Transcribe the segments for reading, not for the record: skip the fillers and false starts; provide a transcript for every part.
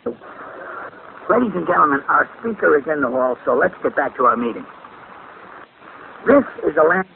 Ladies and gentlemen, our speaker is in the hall, so let's get back to our meeting. This is a landmark.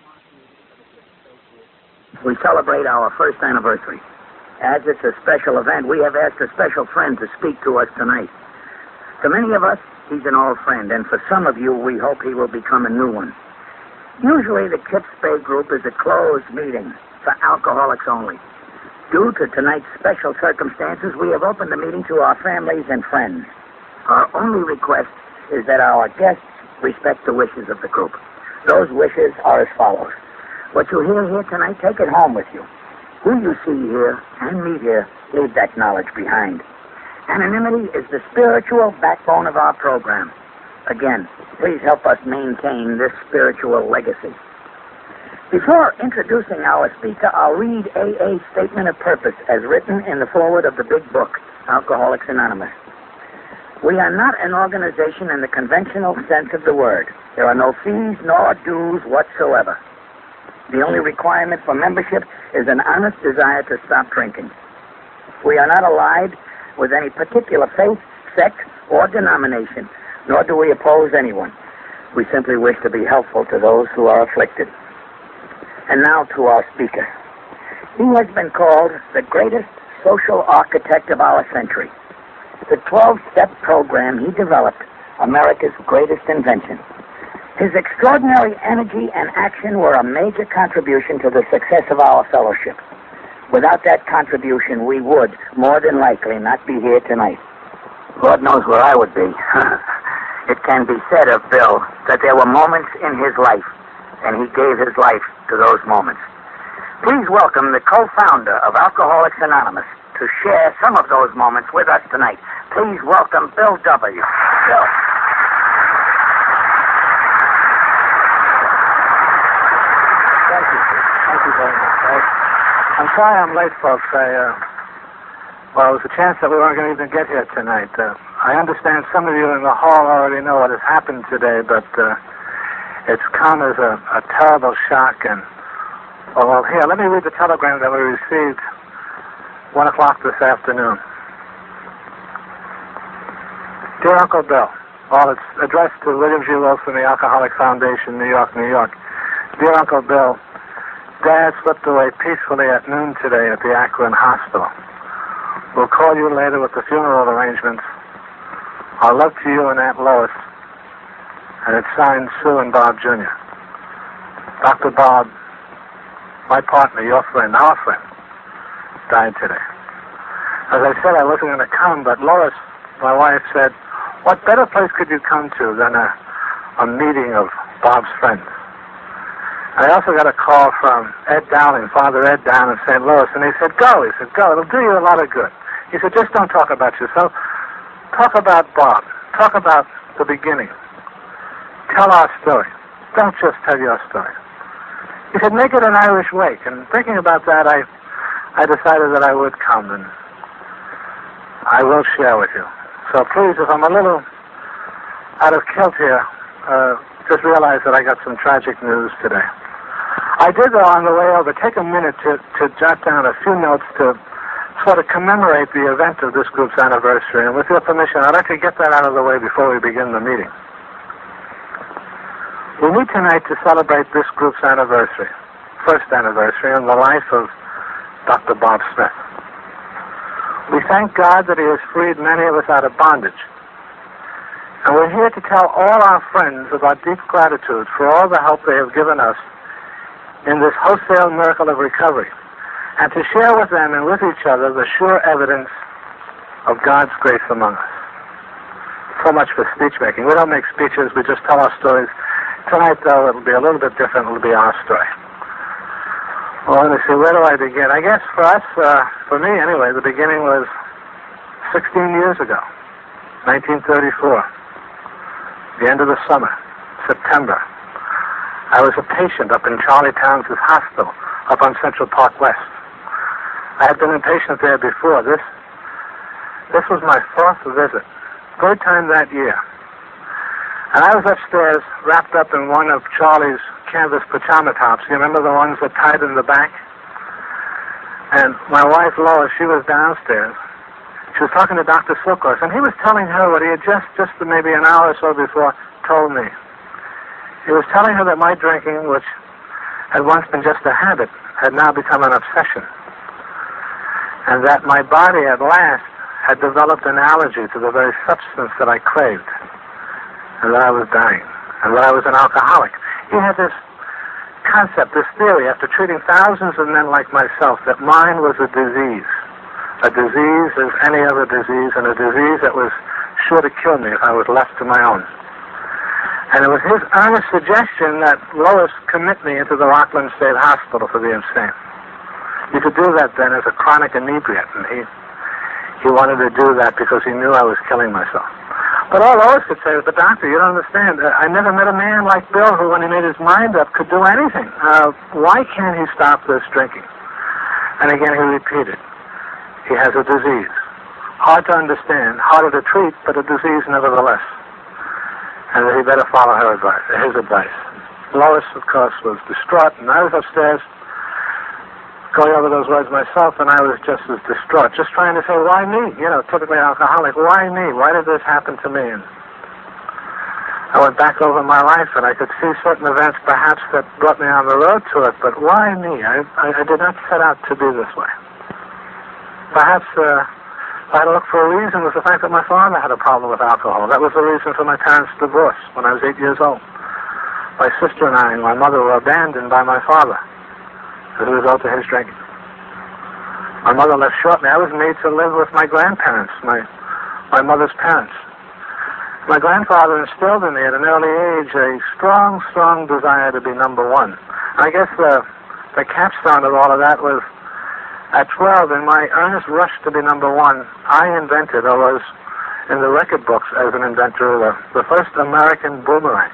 We celebrate our first anniversary. As it's a special event, we have asked a special friend to speak to us tonight. To many of us, he's an old friend, and for some of you, we hope he will become a new one. Usually, the Kips Bay Group is a closed meeting for alcoholics only. Due to tonight's special circumstances, we have opened the meeting to our families and friends. Our only request is that our guests respect the wishes of the group. Those wishes are as follows. What you hear here tonight, take it home with you. Who you see here and meet here, leave that knowledge behind. Anonymity is the spiritual backbone of our program. Again, please help us maintain this spiritual legacy. Before introducing our speaker, I'll read AA's statement of purpose as written in the foreword of the big book, Alcoholics Anonymous. We are not an organization in the conventional sense of the word. There are no fees nor dues whatsoever. The only requirement for membership is an honest desire to stop drinking. We are not allied with any particular faith, sect, or denomination, nor do we oppose anyone. We simply wish to be helpful to those who are afflicted. And now to our speaker. He has been called the greatest social architect of our century. The 12-step program he developed, America's greatest invention. His extraordinary energy and action were a major contribution to the success of our fellowship. Without that contribution, we would, more than likely, not be here tonight. Lord knows where I would be. It can be said of Bill that there were moments in his life, and he gave his life to those moments. Please welcome the co-founder of Alcoholics Anonymous to share some of those moments with us tonight. Please welcome Bill W. Bill. Thank you. Thank you very much. I'm sorry I'm late, folks. Well, there was a chance that we weren't going to even get here tonight. I understand some of you in the hall already know what has happened today, but it's come as a terrible shock. And, well, here, let me read the telegram that we received 1 o'clock this afternoon. Dear Uncle Bill, well, it's addressed to William G. Wilson, the Alcoholic Foundation, New York, New York. Dear Uncle Bill, Dad slipped away peacefully at noon today at the Akron Hospital. We'll call you later with the funeral arrangements. Our love to you and Aunt Lois. And it's signed Sue and Bob Jr. Dr. Bob, my partner, your friend, our friend, died today. As I said, I wasn't going to come, but Lois, my wife, said, what better place could you come to than a meeting of Bob's friends? I also got a call from Ed Dowling, Father Ed down in St. Louis, and he said, go. He said, go. It'll do you a lot of good. He said, just don't talk about yourself. Talk about Bob. Talk about the beginning. Tell our story. Don't just tell your story. He said, make it an Irish wake. And thinking about that, I decided that I would come, and I will share with you. So please, if I'm a little out of kilt here, just realize that I got some tragic news today. I did, though, on the way over, take a minute to jot down a few notes to sort of commemorate the event of this group's anniversary. And with your permission, I'd like to get that out of the way before we begin the meeting. We meet tonight to celebrate this group's anniversary, first anniversary in the life of Dr. Bob Smith. We thank God that he has freed many of us out of bondage. And we're here to tell all our friends of our deep gratitude for all the help they have given us in this wholesale miracle of recovery, and to share with them and with each other the sure evidence of God's grace among us. So much for speech making. We don't make speeches, we just tell our stories. Tonight, though, it'll be a little bit different. It'll be our story. Well, let me see, where do I begin? I guess for us, for me anyway, the beginning was 16 years ago, 1934. The end of the summer, September. I was a patient up in Charlie Towns' hospital up on Central Park West. I had been a patient there before. This was my fourth visit, third time that year. And I was upstairs wrapped up in one of Charlie's canvas pajama tops. You remember the ones that tied in the back? And my wife, Lois, she was downstairs. She was talking to Dr. Silkos, and he was telling her what he had just maybe an hour or so before told me. He was telling her that my drinking, which had once been just a habit, had now become an obsession. And that my body at last had developed an allergy to the very substance that I craved. And that I was dying. And that I was an alcoholic. He had this concept, this theory, after treating thousands of men like myself, that mine was a disease. A disease as any other disease, and a disease that was sure to kill me if I was left to my own. And it was his earnest suggestion that Lois commit me into the Rockland State Hospital for the insane. You could do that then as a chronic inebriate, and he wanted to do that because he knew I was killing myself. But all Lois could say was, "But doctor, you don't understand. I never met a man like Bill who, when he made his mind up, could do anything. Why can't he stop this drinking?" And again he repeated, he has a disease. Hard to understand, harder to treat, but a disease nevertheless. And that he better follow his advice. Lois, of course, was distraught, and I was upstairs going over those words myself, and I was just as distraught, just trying to say, why me? You know, typically alcoholic, why me? Why did this happen to me? And I went back over my life, and I could see certain events perhaps that brought me on the road to it, but why me? I did not set out to be this way. Perhaps if I had to look for a reason, was the fact that my father had a problem with alcohol. That was the reason for my parents' divorce when I was 8 years old. My sister and I and my mother were abandoned by my father as a result of his drinking. My mother left shortly. I was made to live with my grandparents, my mother's parents. My grandfather instilled in me at an early age a strong, strong desire to be number one. I guess the capstone of all of that was at 12, in my earnest rush to be number one, I invented, or was in the record books as an inventor, the first American boomerang.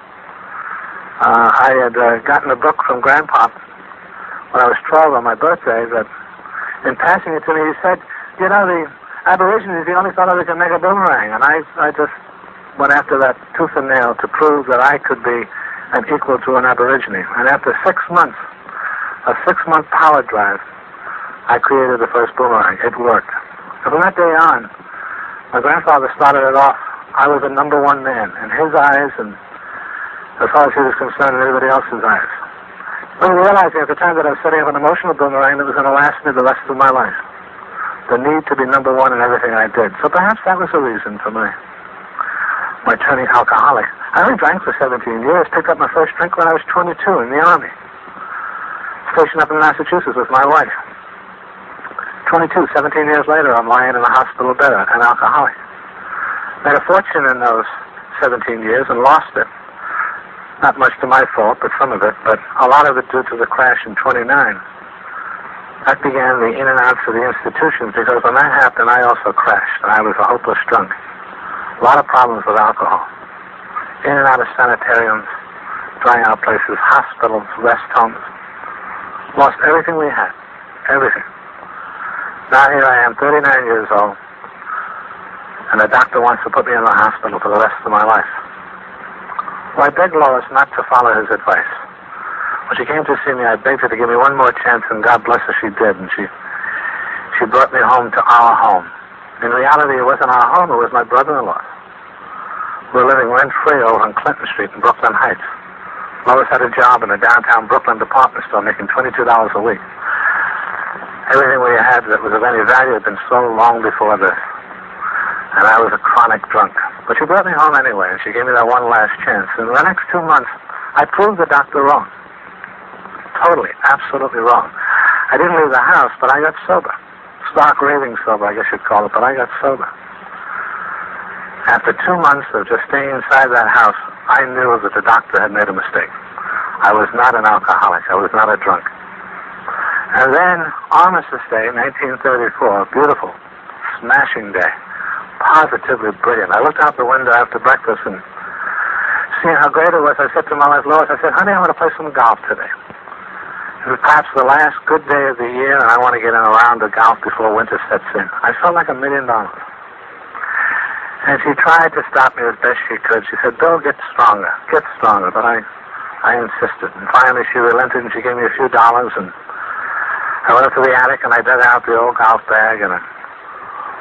I had gotten a book from Grandpa when I was 12 on my birthday that, in passing it to me, he said, you know, the Aborigine is the only fellow that can make a boomerang. And I just went after that tooth and nail to prove that I could be an equal to an Aborigine. And after 6 months, a 6-month power drive, I created the first boomerang. It worked. And from that day on, my grandfather started it off. I was a number one man in his eyes and, as far as he was concerned, in everybody else's eyes. I was realizing at the time that I was setting up an emotional boomerang that was going to last me the rest of my life. The need to be number one in everything I did. So perhaps that was the reason for my turning alcoholic. I only drank for 17 years, picked up my first drink when I was 22 in the Army. Stationed up in Massachusetts with my wife. 17 years later, I'm lying in a hospital bed, an alcoholic. Made a fortune in those 17 years and lost it. Not much to my fault, but some of it, but a lot of it due to the crash in 29. That began the in and outs of the institutions, because when that happened, I also crashed, and I was a hopeless drunk. A lot of problems with alcohol. In and out of sanitariums, drying out places, hospitals, rest homes. Lost everything we had. Everything. Now here I am, 39 years old, and the doctor wants to put me in the hospital for the rest of my life. Well, I begged Lois not to follow his advice. When she came to see me, I begged her to give me one more chance, and God bless her, she did, and she brought me home to our home. In reality, it wasn't our home, it was my brother-in-law. We were living rent-free over on Clinton Street in Brooklyn Heights. Lois had a job in a downtown Brooklyn department store making $22 a week. Everything we had that was of any value had been sold long before this. And I was a chronic drunk. But she brought me home anyway, and she gave me that one last chance. And in the next 2 months, I proved the doctor wrong. Totally, absolutely wrong. I didn't leave the house, but I got sober. Stark raving sober, I guess you'd call it, but I got sober. After 2 months of just staying inside that house, I knew that the doctor had made a mistake. I was not an alcoholic. I was not a drunk. And then, Armistice Day, 1934, beautiful, smashing day, positively brilliant. I looked out the window after breakfast and seeing how great it was, I said to my wife, Lois, I said, honey, I want to play some golf today. It was perhaps the last good day of the year, and I want to get in a round of golf before winter sets in. I felt like $1 million. And she tried to stop me as best she could. She said, Bill, get stronger. But I insisted. And finally she relented, and she gave me a few dollars, and I went up to the attic, and I dug out the old golf bag, and I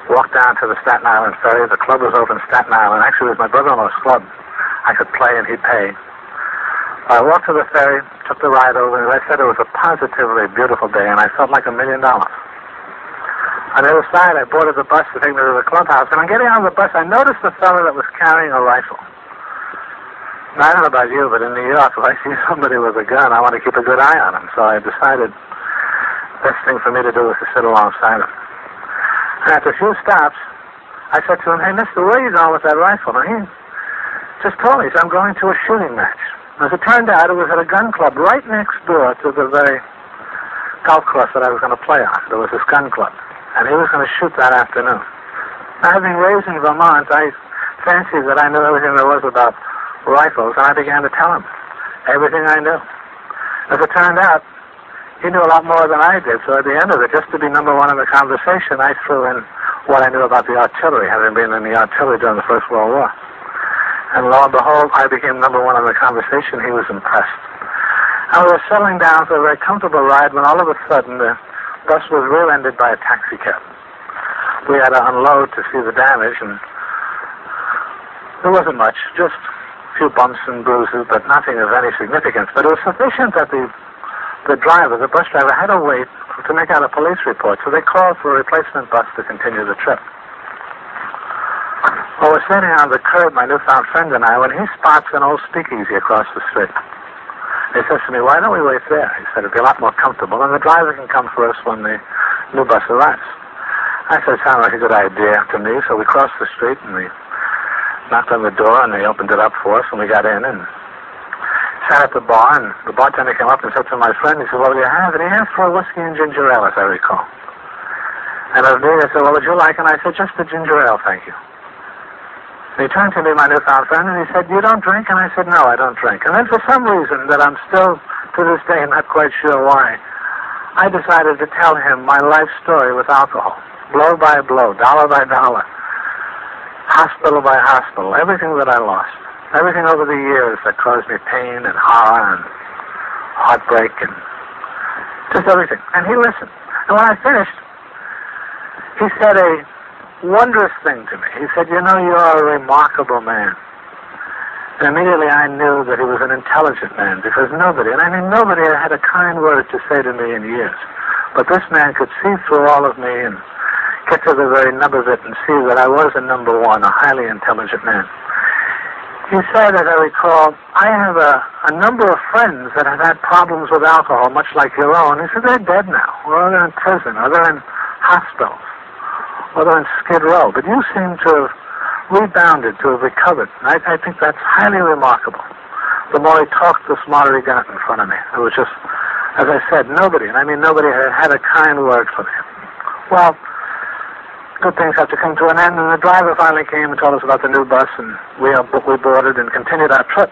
walked down to the Staten Island ferry. The club was over in Staten Island. Actually, it was my brother-in-law's club. I could play and he'd pay. I walked to the ferry, took the ride over, and as I said, it was a positively beautiful day, and I felt like $1 million. On the other side, I boarded the bus to take me to the clubhouse, and on getting on the bus, I noticed a fellow that was carrying a rifle. Now, I don't know about you, but in New York, if I see somebody with a gun, I want to keep a good eye on him. So I decided the best thing for me to do was to sit alongside him. And after a few stops, I said to him, "Hey, mister, where are you going with that rifle?" And he just told me, he said, "I'm going to a shooting match." As it turned out, it was at a gun club right next door to the very golf course that I was going to play on. There was this gun club, and he was going to shoot that afternoon. Now, having raised in Vermont, I fancied that I knew everything there was about rifles, and I began to tell him everything I knew. As it turned out, he knew a lot more than I did, so at the end of it, just to be number one in the conversation, I threw in what I knew about the artillery, having been in the artillery during the First World War. And lo and behold, I became number one in the conversation. He was impressed. And we were settling down for a very comfortable ride when all of a sudden the bus was rear-ended by a taxi cab. We had to unload to see the damage, and there wasn't much, just a few bumps and bruises, but nothing of any significance. But it was sufficient that the bus driver, had to wait to make out a police report, so they called for a replacement bus to continue the trip. Well, we're standing on the curb, my newfound friend and I, when he spots an old speakeasy across the street. He says to me, "Why don't we wait there?" He said, "It'd be a lot more comfortable, and the driver can come for us when the new bus arrives." I said, "Sounds like a good idea to me," so we crossed the street, and we knocked on the door, and they opened it up for us, and we got in, and sat at the bar, and the bartender came up and said to my friend, he said, "What do you have?" And he asked for a whiskey and ginger ale, as I recall. And of me, I said, "What would you like?" And I said, "Just the ginger ale, thank you." And he turned to me, my newfound friend, and he said, "You don't drink?" And I said, "No, I don't drink." And then for some reason that I'm still, to this day, not quite sure why, I decided to tell him my life story with alcohol, blow by blow, dollar by dollar, hospital by hospital, everything that I lost, everything over the years that caused me pain and horror and heartbreak and just everything. And he listened. And when I finished, he said a wondrous thing to me. He said, "You know, you're a remarkable man." And immediately I knew that he was an intelligent man, because nobody, and I mean nobody, had a kind word to say to me in years. But this man could see through all of me and get to the very nub of it and see that I was a number one, a highly intelligent man. He said, as I recall, "I have a number of friends that have had problems with alcohol, much like your own." He said, "They're dead now, or they're in prison, or they're in hospitals, or they're in Skid Row. But you seem to have rebounded, to have recovered." And I think that's highly remarkable. The more he talked, the smarter he got in front of me. It was just, as I said, nobody, and I mean nobody, had a kind word for me. Well, good things have to come to an end, and the driver finally came and told us about the new bus, and we boarded and continued our trip.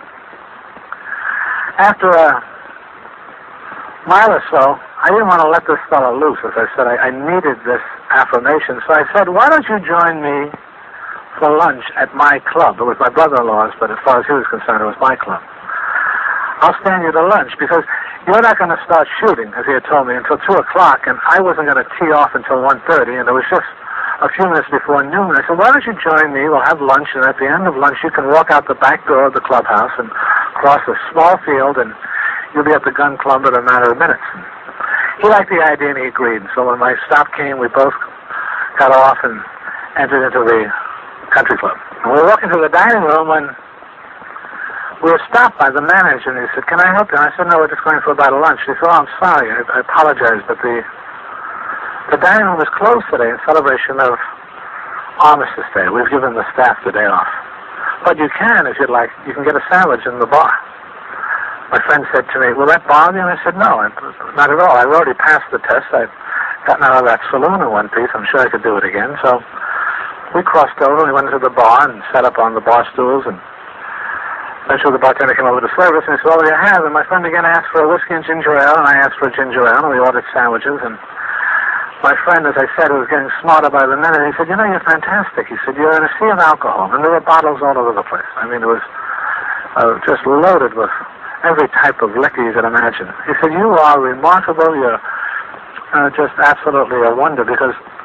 After a mile or so, I didn't want to let this fellow loose. As I said, I needed this affirmation, so I said, "Why don't you join me for lunch at my club?" It was my brother-in-law's, but as far as he was concerned, it was my club. "I'll stand you to lunch, because you're not going to start shooting," as he had told me, until 2 o'clock, and I wasn't going to tee off until 1:30, and it was just a few minutes before noon. I said, "Why don't you join me? We'll have lunch, and at the end of lunch, you can walk out the back door of the clubhouse and cross a small field, and you'll be at the gun club in a matter of minutes." He liked the idea, and he agreed. So when my stop came, we both got off and entered into the country club. And we were walking to the dining room when we were stopped by the manager, and he said, "Can I help you?" And I said, "No, we're just going for a bite of lunch." He said, "Oh, I'm sorry. I apologize, but the dining room is closed today in celebration of Armistice Day. We've given the staff the day off. But you can, if you'd like, you can get a sandwich in the bar." My friend said to me, "Will that bother you?" And I said, "No, not at all. I've already passed the test. I've gotten out of that saloon in one piece. I'm sure I could do it again." So we crossed over, and we went into the bar and sat up on the bar stools, and eventually the bartender came over to service, and he said, "What do you have?" And my friend began to ask for a whiskey and ginger ale, and I asked for a ginger ale, and we ordered sandwiches, and my friend, as I said, was getting smarter by the minute. He said, "You know, you're fantastic." He said, "You're in a sea of alcohol," and there were bottles all over the place. I mean, it was just loaded with every type of liquor you could imagine. He said, "You are remarkable. You're just absolutely a wonder, because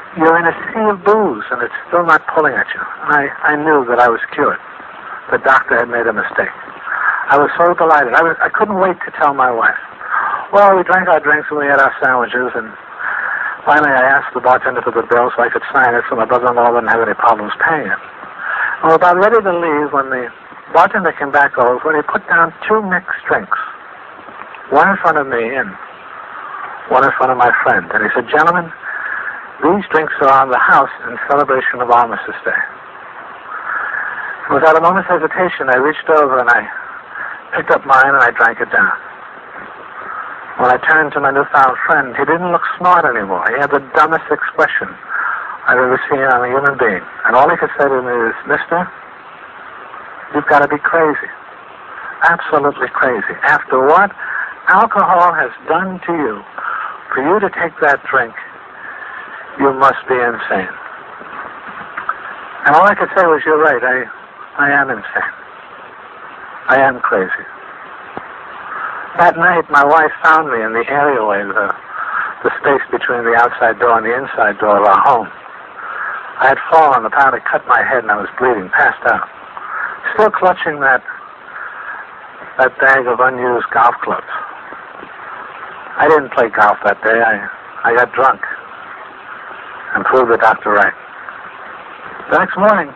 you're in a sea of booze, and it's still not pulling at you. And I knew that I was cured. The doctor had made a mistake. I was so delighted. I couldn't wait to tell my wife. Well, we drank our drinks and we had our sandwiches, and finally I asked the bartender for the bill so I could sign it so my brother-in-law wouldn't have any problems paying it. I was about ready to leave when the bartender came back over and he put down 2 mixed drinks. One in front of me and one in front of my friend. And he said, "Gentlemen, these drinks are on the house in celebration of Armistice Day." Without a moment's hesitation, I reached over and I picked up mine and I drank it down. When I turned to my newfound friend, he didn't look smart anymore. He had the dumbest expression I've ever seen on a human being. And all he could say to me is, "Mister, you've got to be crazy. Absolutely crazy. After what alcohol has done to you, for you to take that drink, you must be insane." And all I could say was, "You're right, I am insane. I am crazy." That night, my wife found me in the areaway, the space between the outside door and the inside door of our home. I had fallen, apparently cut my head, and I was bleeding, passed out. Still clutching that bag of unused golf clubs. I didn't play golf that day. I got drunk and proved the doctor right. The next morning,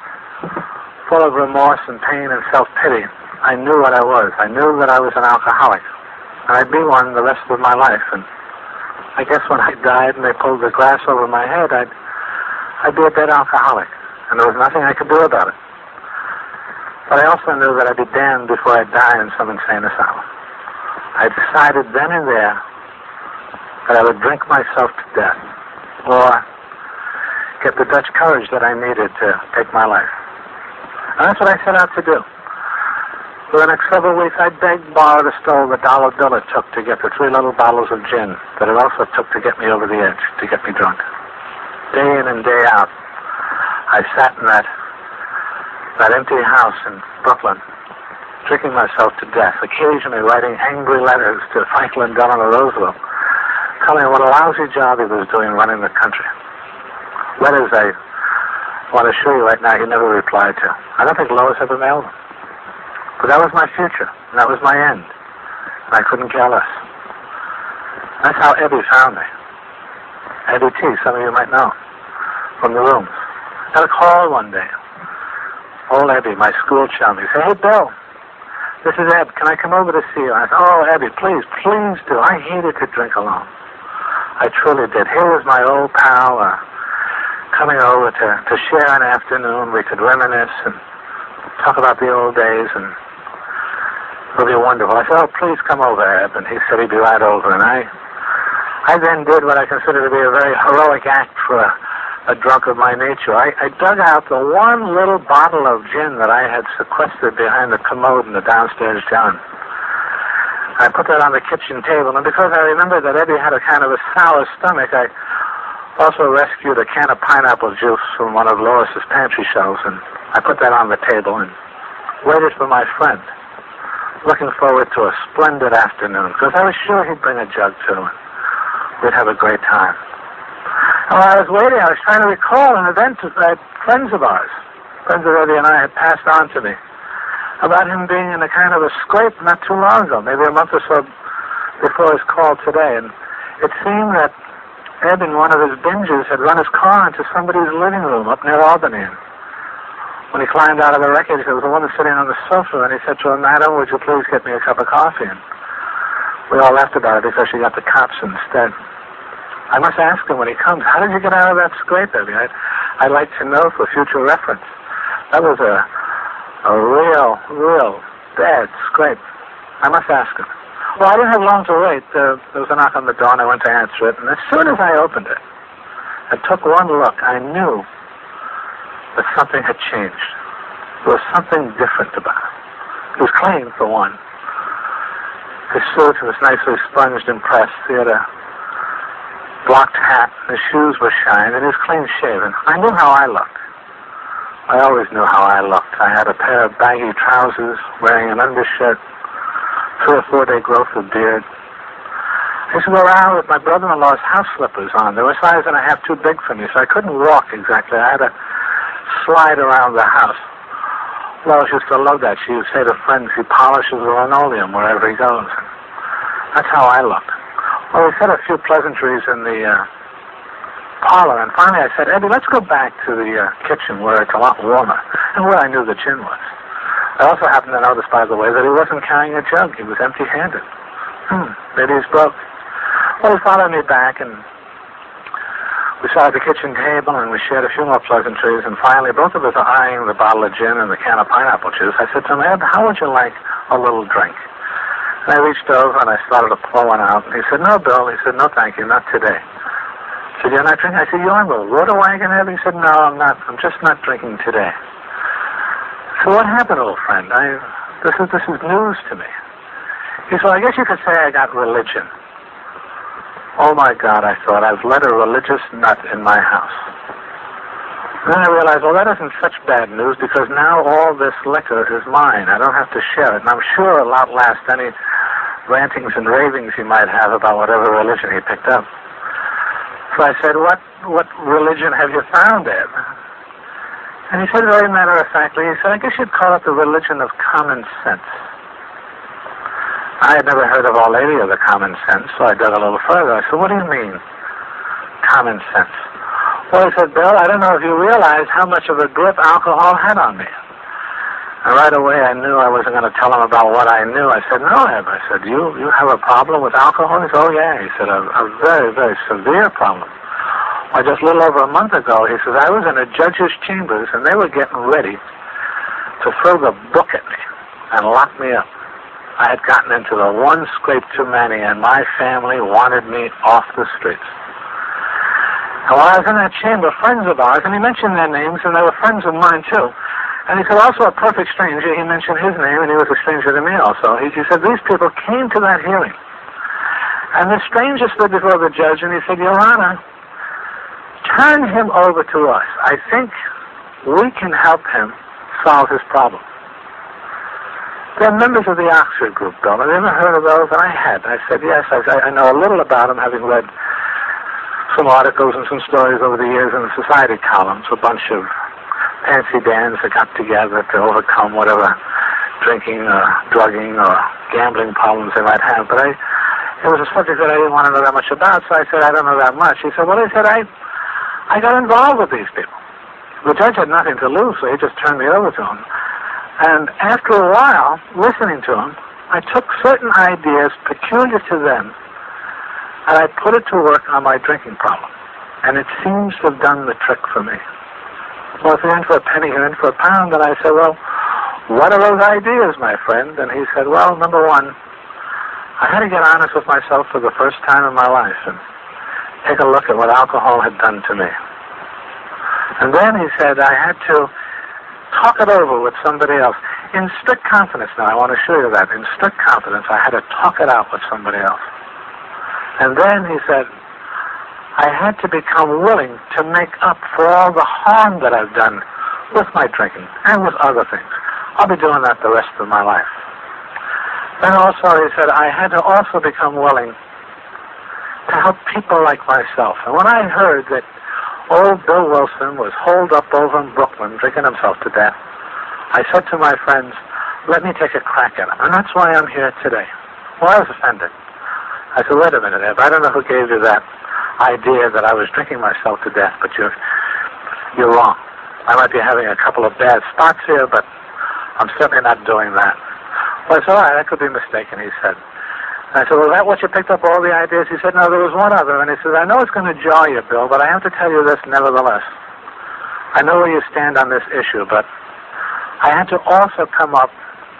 full of remorse and pain and self-pity, I knew what I was. I knew that I was an alcoholic, and I'd be one the rest of my life. And I guess when I died and they pulled the glass over my head, I'd be a dead alcoholic, and there was nothing I could do about it. But I also knew that I'd be damned before I'd die in some insane asylum. I decided then and there that I would drink myself to death, or get the Dutch courage that I needed to take my life. And that's what I set out to do. For the next several weeks, I begged, borrowed, or stole the dollar bill it took to get the 3 little bottles of gin that it also took to get me over the edge, to get me drunk. Day in and day out, I sat in that empty house in Brooklyn, drinking myself to death, occasionally writing angry letters to Franklin Delano Roosevelt, telling him what a lousy job he was doing running the country. Letters I want to show you right now he never replied to. I don't think Lois ever mailed them. But that was my future, and that was my end, and I couldn't care less. That's how Ebby found me. Ebby T, some of you might know, from the rooms. I got a call one day. Old Ebby, my school chum, he said, "Hey, Bill, this is Eb. Can I come over to see you?" I said, "Oh, Ebby, please do. I hated to drink alone." I truly did. Here was my old pal coming over to share an afternoon. We could reminisce and talk about the old days, and it'll be wonderful. I said, "Oh, please come over, Eb." And he said he'd be right over. And I then did what I consider to be a very heroic act for a drunk of my nature. I dug out the one little bottle of gin that I had sequestered behind the commode in the downstairs john. I put that on the kitchen table, and because I remembered that Eddie had a kind of a sour stomach, I also rescued a can of pineapple juice from one of Lois's pantry shelves, and I put that on the table and waited for my friend, looking forward to a splendid afternoon, because I was sure he'd bring a jug too, and we'd have a great time. And while I was waiting, I was trying to recall an event that friends of ours, friends of Eddie and I, had passed on to me, about him being in a kind of a scrape not too long ago, maybe a month or so before his call today. And it seemed that Ed, in one of his binges, had run his car into somebody's living room up near Albany. And when he climbed out of the wreckage, there was a woman sitting on the sofa, and he said to her, "Madam, would you please get me a cup of coffee?" And we all laughed about it because she got the cops instead. I must ask him when he comes, "How did you get out of that scrape, Eddie? I'd like to know for future reference." That was a real bad scrape. I must ask him. Well, I didn't have long to wait. There was a knock on the door, and I went to answer it. And as soon as I opened it, I took one look. I knew that something had changed. There was something different about it. He was clean, for one. His suit was nicely sponged and pressed. He had a blocked hat. His shoes were shined, and he was clean-shaven. I knew how I looked. I always knew how I looked. I had a pair of baggy trousers, wearing an undershirt, 3 or 4 day growth of beard. I used to go around with my brother-in-law's house slippers on. They were a size and a half too big for me, so I couldn't walk exactly. I had to slide around the house. Lois used to love that. She would say to friends, he polishes the linoleum wherever he goes. That's how I looked. Well, we said a few pleasantries in the parlor, and finally I said, Eddie, let's go back to the kitchen where it's a lot warmer and where I knew the gin was. I also happened to notice, by the way, that he wasn't carrying a jug. He was empty-handed. Maybe he's broke. Well, he followed me back, and we sat at the kitchen table, and we shared a few more pleasantries, and finally both of us are eyeing the bottle of gin and the can of pineapple juice. I said to him, Ed, how would you like a little drink? And I reached over, and I started to pour one out, and he said, no, Bill. He said, no, thank you, not today. I said, you're not drinking? I said, you're on the water wagon, Ed? He said, no, I'm not. I'm just not drinking today. So what happened, old friend? This is news to me. He said, I guess you could say I got religion. Oh, my God, I thought, I've let a religious nut in my house. And then I realized, well, that isn't such bad news because now all this liquor is mine. I don't have to share it. And I'm sure it'll outlast any rantings and ravings he might have about whatever religion he picked up. So I said, what religion have you found, Ed? And he said very matter-of-factly, he said, I guess you'd call it the religion of common sense. I had never heard of Our Lady of the Common Sense, so I dug a little further. I said, what do you mean, common sense? Well, he said, Bill, I don't know if you realize how much of a grip alcohol had on me. And right away I knew I wasn't going to tell him about what I knew. I said, no, Eb. I said, you have a problem with alcohol? He said, oh, yeah. He said, a very, very severe problem. Well, just a little over a month ago, he says, I was in a judge's chambers, and they were getting ready to throw the book at me and lock me up. I had gotten into the one scrape too many, and my family wanted me off the streets. And while I was in that chamber, friends of ours, and he mentioned their names, and they were friends of mine, too. And he said, also a perfect stranger. He mentioned his name, and he was a stranger to me also. He said, these people came to that hearing. And the stranger stood before the judge, and he said, Your Honor, turn him over to us. I think we can help him solve his problem. They're members of the Oxford group, Bill. Have you ever heard of those? And I had. I said, yes, I know a little about them, having read some articles and some stories over the years in the society columns, a bunch of fancy bands that got together to overcome whatever drinking or drugging or gambling problems they might have. But it was a subject that I didn't want to know that much about, so I said, I don't know that much. He said, well, I got involved with these people. The judge had nothing to lose, so he just turned me over to him. And after a while, listening to him, I took certain ideas peculiar to them, and I put it to work on my drinking problem. And it seems to have done the trick for me. Well, if you're in for a penny, you're in for a pound. And I said, well, what are those ideas, my friend? And he said, well, number one, I had to get honest with myself for the first time in my life and take a look at what alcohol had done to me. And then he said I had to talk it over with somebody else. In strict confidence, now, I want to show you that. In strict confidence, I had to talk it out with somebody else. And then he said, I had to become willing to make up for all the harm that I've done with my drinking and with other things. I'll be doing that the rest of my life. Then also, he said, I had to also become willing to help people like myself. And when I heard that old Bill Wilson was holed up over in Brooklyn drinking himself to death, I said to my friends, let me take a crack at him. And that's why I'm here today. Well, I was offended. I said, wait a minute, Eb, I don't know who gave you that idea that I was drinking myself to death, but you're wrong. I might be having a couple of bad spots here, but I'm certainly not doing that. Well, I said, all right, I could be mistaken, he said. I said, well, is that what you picked up, all the ideas? He said, no, there was one other. And he said, I know it's going to jar you, Bill, but I have to tell you this nevertheless. I know where you stand on this issue, but I had to also come up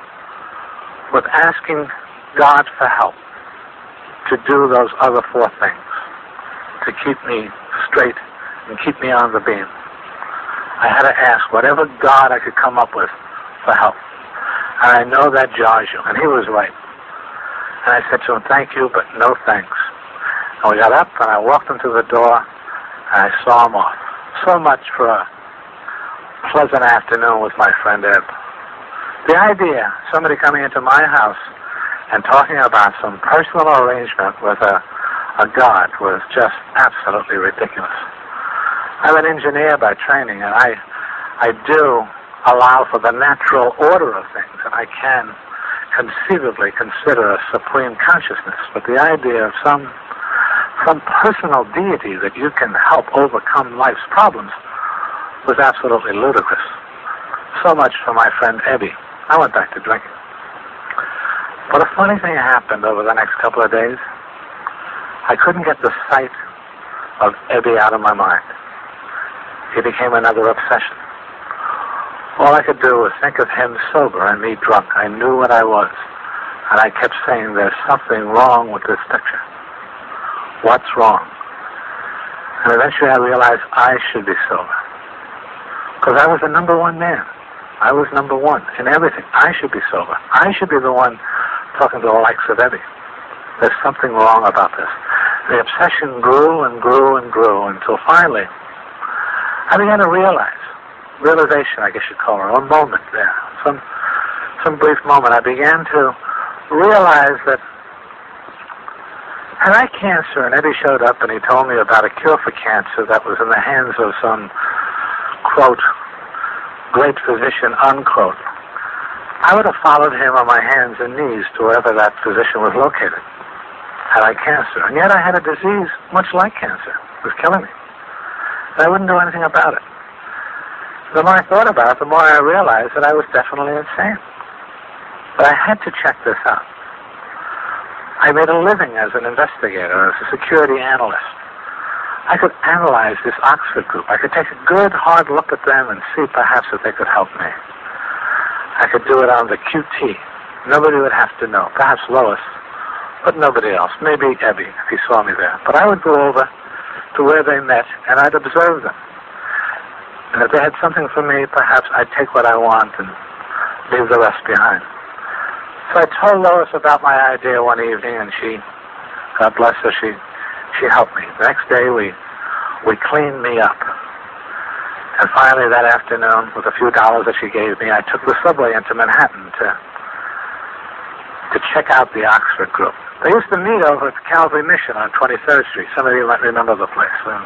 with asking God for help to do those other four things, to keep me straight and keep me on the beam. I had to ask whatever God I could come up with for help. And I know that jars you. And he was right. And I said to him, thank you, but no thanks. And we got up, and I walked him to the door, and I saw him off. So much for a pleasant afternoon with my friend Eb. The idea, somebody coming into my house and talking about some personal arrangement with a a God was just absolutely ridiculous. I'm an engineer by training, and I do allow for the natural order of things, and I can conceivably consider a supreme consciousness, but the idea of some personal deity that you can help overcome life's problems was absolutely ludicrous. So much for my friend Ebby. I went back to drinking. But a funny thing happened over the next couple of days. I couldn't get the sight of Ebby out of my mind. He became another obsession. All I could do was think of him sober and me drunk. I knew what I was. And I kept saying, there's something wrong with this picture. What's wrong? And eventually I realized I should be sober. Because I was the number one man. I was number one in everything. I should be sober. I should be the one talking to the likes of Ebby. There's something wrong about this. The obsession grew and grew and grew until finally I began to realization, I guess you'd call it, or a moment there, some brief moment. I began to realize that had I cancer and Ebby showed up and he told me about a cure for cancer that was in the hands of some, quote, great physician, unquote, I would have followed him on my hands and knees to wherever that physician was located. Had I cancer. And yet I had a disease much like cancer. It was killing me. And I wouldn't do anything about it. The more I thought about it, the more I realized that I was definitely insane. But I had to check this out. I made a living as an investigator, as a security analyst. I could analyze this Oxford group. I could take a good, hard look at them and see perhaps if they could help me. I could do it on the QT. Nobody would have to know. Perhaps Lois, but nobody else. Maybe Ebby, if he saw me there. But I would go over to where they met, and I'd observe them. And if they had something for me, perhaps I'd take what I want and leave the rest behind. So I told Lois about my idea one evening, and she, God bless her, she helped me. The next day, we cleaned me up. And finally, that afternoon, with a few dollars that she gave me, I took the subway into Manhattan to check out the Oxford group. They used to meet over at Calvary Mission on 23rd Street. Some of you might remember the place. And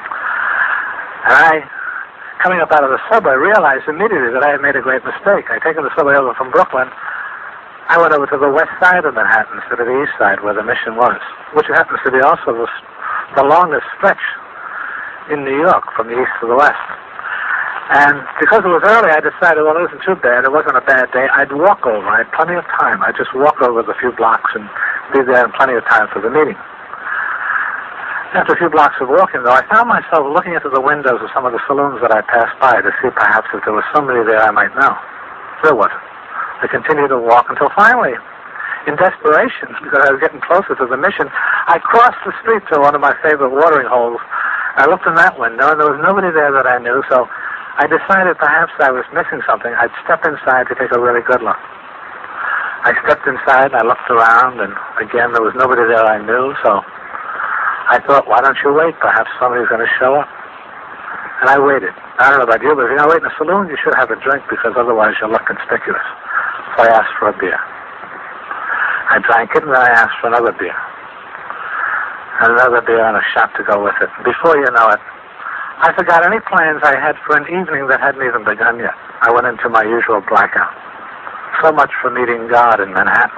I, coming up out of the subway, realized immediately that I had made a great mistake. I'd taken the subway over from Brooklyn. I went over to the west side of Manhattan instead of the east side where the mission was, which happens to be also the longest stretch in New York from the east to the west. And because it was early, I decided, well, it wasn't too bad. It wasn't a bad day. I'd walk over. I had plenty of time. I'd just walk over the few blocks and be there in plenty of time for the meeting. After a few blocks of walking, though, I found myself looking into the windows of some of the saloons that I passed by to see perhaps if there was somebody there I might know. There wasn't. I continued to walk until finally, in desperation, because I was getting closer to the mission, I crossed the street to one of my favorite watering holes. I looked in that window, and there was nobody there that I knew, so I decided perhaps I was missing something. I'd step inside to take a really good look. I stepped inside, and I looked around, and again, there was nobody there I knew, so I thought, why don't you wait? Perhaps somebody's going to show up. And I waited. I don't know about you, but if you're going to wait in a saloon, you should have a drink, because otherwise you'll look conspicuous. So I asked for a beer. I drank it, and then I asked for another beer. And another beer and a shot to go with it. Before you know it, I forgot any plans I had for an evening that hadn't even begun yet. I went into my usual blackout. So much for meeting God in Manhattan.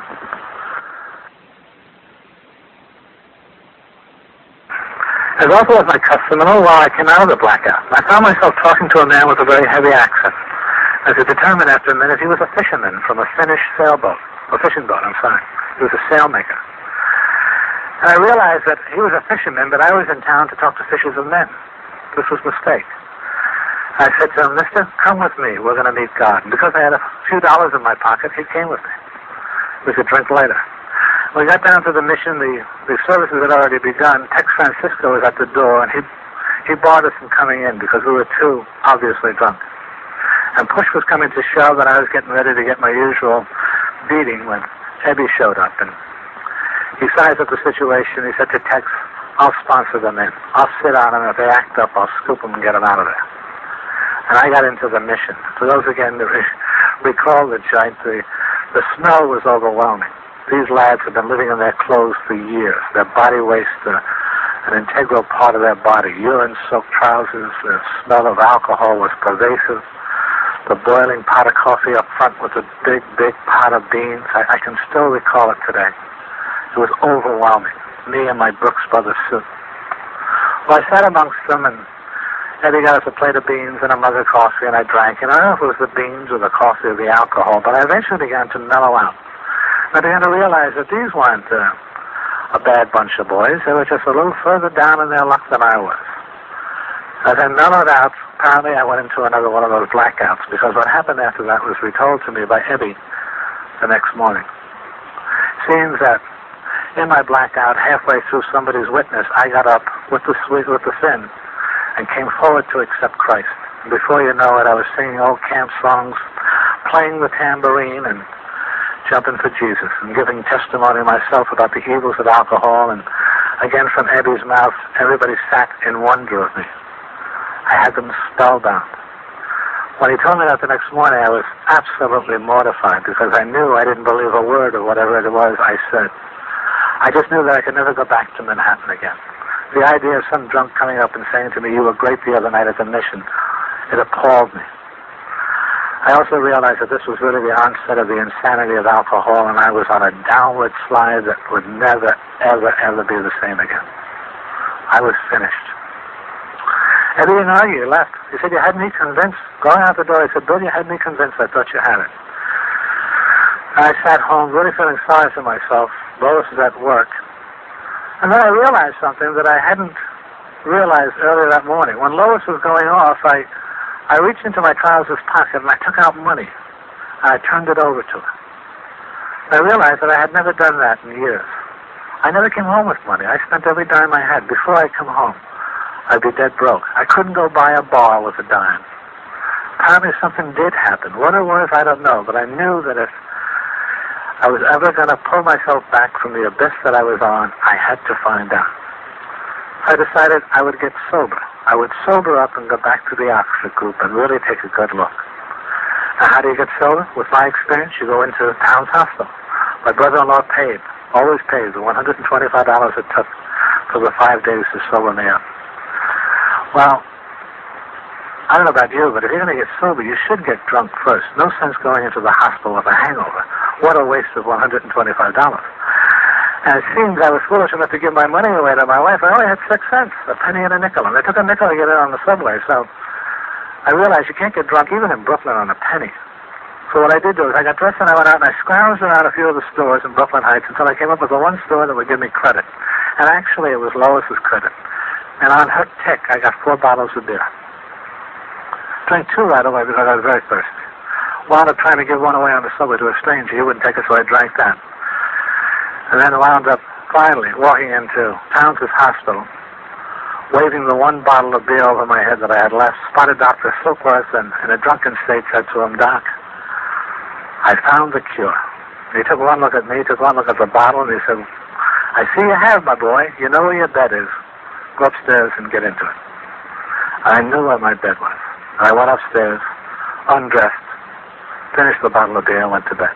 As also was my custom, in a little while I came out of the blackout. I found myself talking to a man with a very heavy accent. I could determine after a minute he was a fisherman from a Finnish sailboat. A fishing boat, I'm sorry. He was a sailmaker. And I realized that he was a fisherman, but I was in town to talk to fishers of men. This was a mistake. I said to him, mister, come with me. We're going to meet God. And because I had a few dollars in my pocket, he came with me. We could drink later. When we got down to the mission, the services had already begun. Tex Francisco was at the door, and he barred us from coming in because we were too obviously drunk. And push was coming to shove, and I was getting ready to get my usual beating when Ebby showed up. And he sized up the situation. He said to Tex, I'll sponsor them in. I'll sit on them. If they act up, I'll scoop them and get them out of there. And I got into the mission. For those, again, that recall the joint, the smell was overwhelming. These lads have been living in their clothes for years. Their body waste, an integral part of their body. Urine-soaked trousers, the smell of alcohol was pervasive. The boiling pot of coffee up front with a big, big pot of beans. I can still recall it today. It was overwhelming. Me and my Brooks Brothers suit. Well, I sat amongst them, and Eddie got us a plate of beans and a mug of coffee, and I drank. And I don't know if it was the beans or the coffee or the alcohol, but I eventually began to mellow out. I began to realize that these weren't a bad bunch of boys. They were just a little further down in their luck than I was. As I mellowed out, apparently I went into another one of those blackouts, because what happened after that was retold to me by Eddie the next morning. Seems that in my blackout, halfway through somebody's witness, I got up with the sin and came forward to accept Christ. And before you know it, I was singing old camp songs, playing the tambourine, and jumping for Jesus, and giving testimony myself about the evils of alcohol. And again, from Eddie's mouth, everybody sat in wonder of me. I had them spellbound. When he told me that the next morning, I was absolutely mortified, because I knew I didn't believe a word of whatever it was I said. I just knew that I could never go back to Manhattan again. The idea of some drunk coming up and saying to me, "You were great the other night at the mission," it appalled me. I also realized that this was really the onset of the insanity of alcohol, and I was on a downward slide that would never, ever, ever be the same again. I was finished. Eddie didn't argue. He left. He said, "You had me convinced." Going out the door, he said, "Bill, you had me convinced. I thought you had it." And I sat home really feeling sorry for myself. Lois was at work. And then I realized something that I hadn't realized earlier that morning. When Lois was going off, I reached into my trousers pocket and I took out money. And I turned it over to her. And I realized that I had never done that in years. I never came home with money. I spent every dime I had. Before I come home, I'd be dead broke. I couldn't go buy a bar with a dime. Apparently something did happen. What it was, I don't know. But I knew that if I was ever going to pull myself back from the abyss that I was on, I had to find out. I decided I would get sober. I would sober up and go back to the Oxford group and really take a good look. Now, how do you get sober? With my experience, you go into the town's hospital. My brother-in-law paid, always pays, the $125 it took for the 5 days to sober me up. Well, I don't know about you, but if you're going to get sober, you should get drunk first. No sense going into the hospital with a hangover. What a waste of $125. And it seems I was foolish enough to give my money away to my wife. I only had 6 cents, a penny and a nickel. And they took a nickel to get it on the subway. So I realized you can't get drunk even in Brooklyn on a penny. So what I did do is I got dressed and I went out and I scrounged around a few of the stores in Brooklyn Heights until I came up with the one store that would give me credit. And actually it was Lois's credit. And on her tick, I got 4 bottles of beer. Drank 2 right away because I was very thirsty. Wound up trying to give one away on the subway to a stranger. He wouldn't take it, so I drank that. And then wound up finally walking into Towns's hospital, waving the 1 bottle of beer over my head that I had left, spotted Dr. Silkworth and in a drunken state said to him, "Doc, I found the cure." And he took one look at me, took one look at the bottle, and he said, "I see you have, my boy. You know where your bed is. Go upstairs and get into it." I knew where my bed was. I went upstairs, undressed, finished the bottle of beer, and went to bed.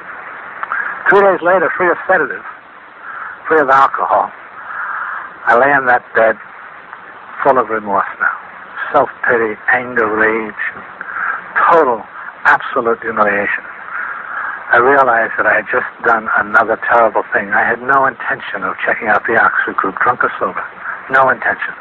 2 days later, free of sedatives, free of alcohol, I lay in that bed full of remorse now. Self-pity, anger, rage, total, absolute humiliation. I realized that I had just done another terrible thing. I had no intention of checking out the Oxford group, drunk or sober. No intention.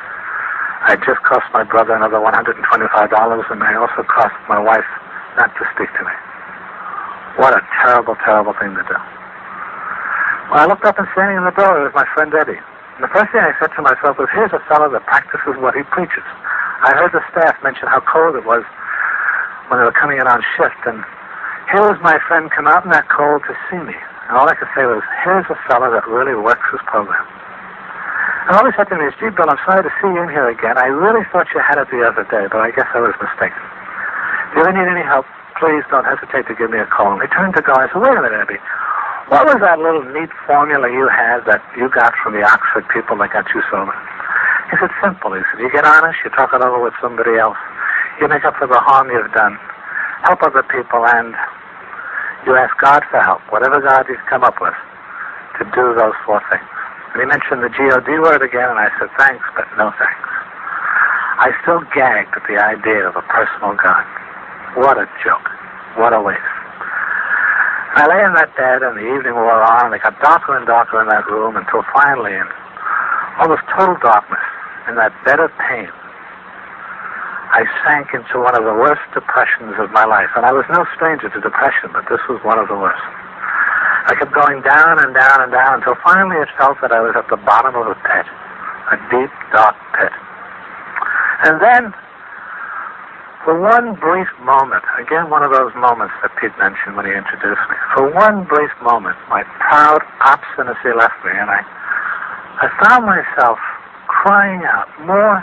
I had just cost my brother another $125, and I also cost my wife not to speak to me. What a terrible, terrible thing to do. Well, I looked up and standing in the door was my friend Eddie. And the first thing I said to myself was, here's a fellow that practices what he preaches. I heard the staff mention how cold it was when they were coming in on shift, and here was my friend come out in that cold to see me. And all I could say was, here's a fellow that really works his program. And all he said to me is, "Gee, Bill, I'm sorry to see you in here again. I really thought you had it the other day, but I guess I was mistaken. If you ever need any help, please don't hesitate to give me a call." And he turned to go. I said, "Wait a minute, Eddie. What was that little neat formula you had that you got from the Oxford people that got you sober?" He said, "Simple." He said, "You get honest, you talk it over with somebody else, you make up for the harm you've done, help other people, and You ask God for help, whatever God you come up with, to do those 4 things. And he mentioned the G-O-D word again, and I said, thanks, but no thanks. I still gagged at the idea of a personal God. What a joke. What a waste. I lay in that bed, and the evening wore on, and it got darker and darker in that room until finally, in almost total darkness, in that bed of pain, I sank into one of the worst depressions of my life. And I was no stranger to depression, but this was one of the worst. I kept going down and down and down until finally it felt that I was at the bottom of a pit, a deep, dark pit. And then, for one brief moment, again one of those moments that Pete mentioned when he introduced me, for one brief moment, my proud obstinacy left me, and I found myself crying out, more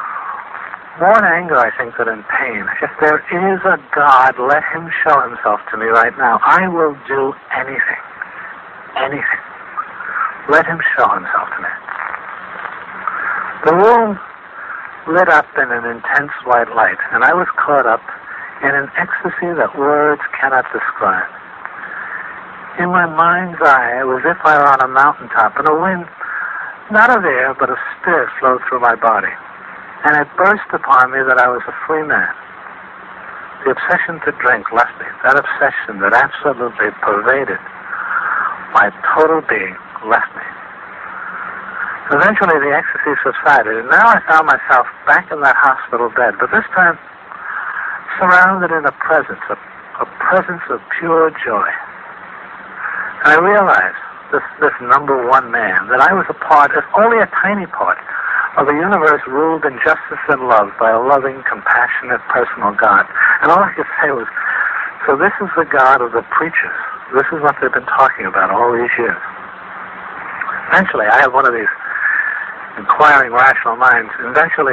in anger, I think, than in pain. If there is a God, let him show himself to me right now. I will do anything. Anything. Let him show himself to me. The room lit up in an intense white light, and I was caught up in an ecstasy that words cannot describe. In my mind's eye, it was as if I were on a mountaintop, and a wind, not of air, but of spirit, flowed through my body. And it burst upon me that I was a free man. The obsession to drink left me. That obsession that absolutely pervaded my total being left me. Eventually the ecstasy subsided, and now I found myself back in that hospital bed, but this time surrounded in a presence of pure joy. And I realized, this number one man, that I was a part, if only a tiny part, of a universe ruled in justice and love by a loving, compassionate, personal God. And all I could say was, so this is the God of the preachers. This is what they've been talking about all these years. Eventually, I have one of these inquiring, rational minds. Eventually,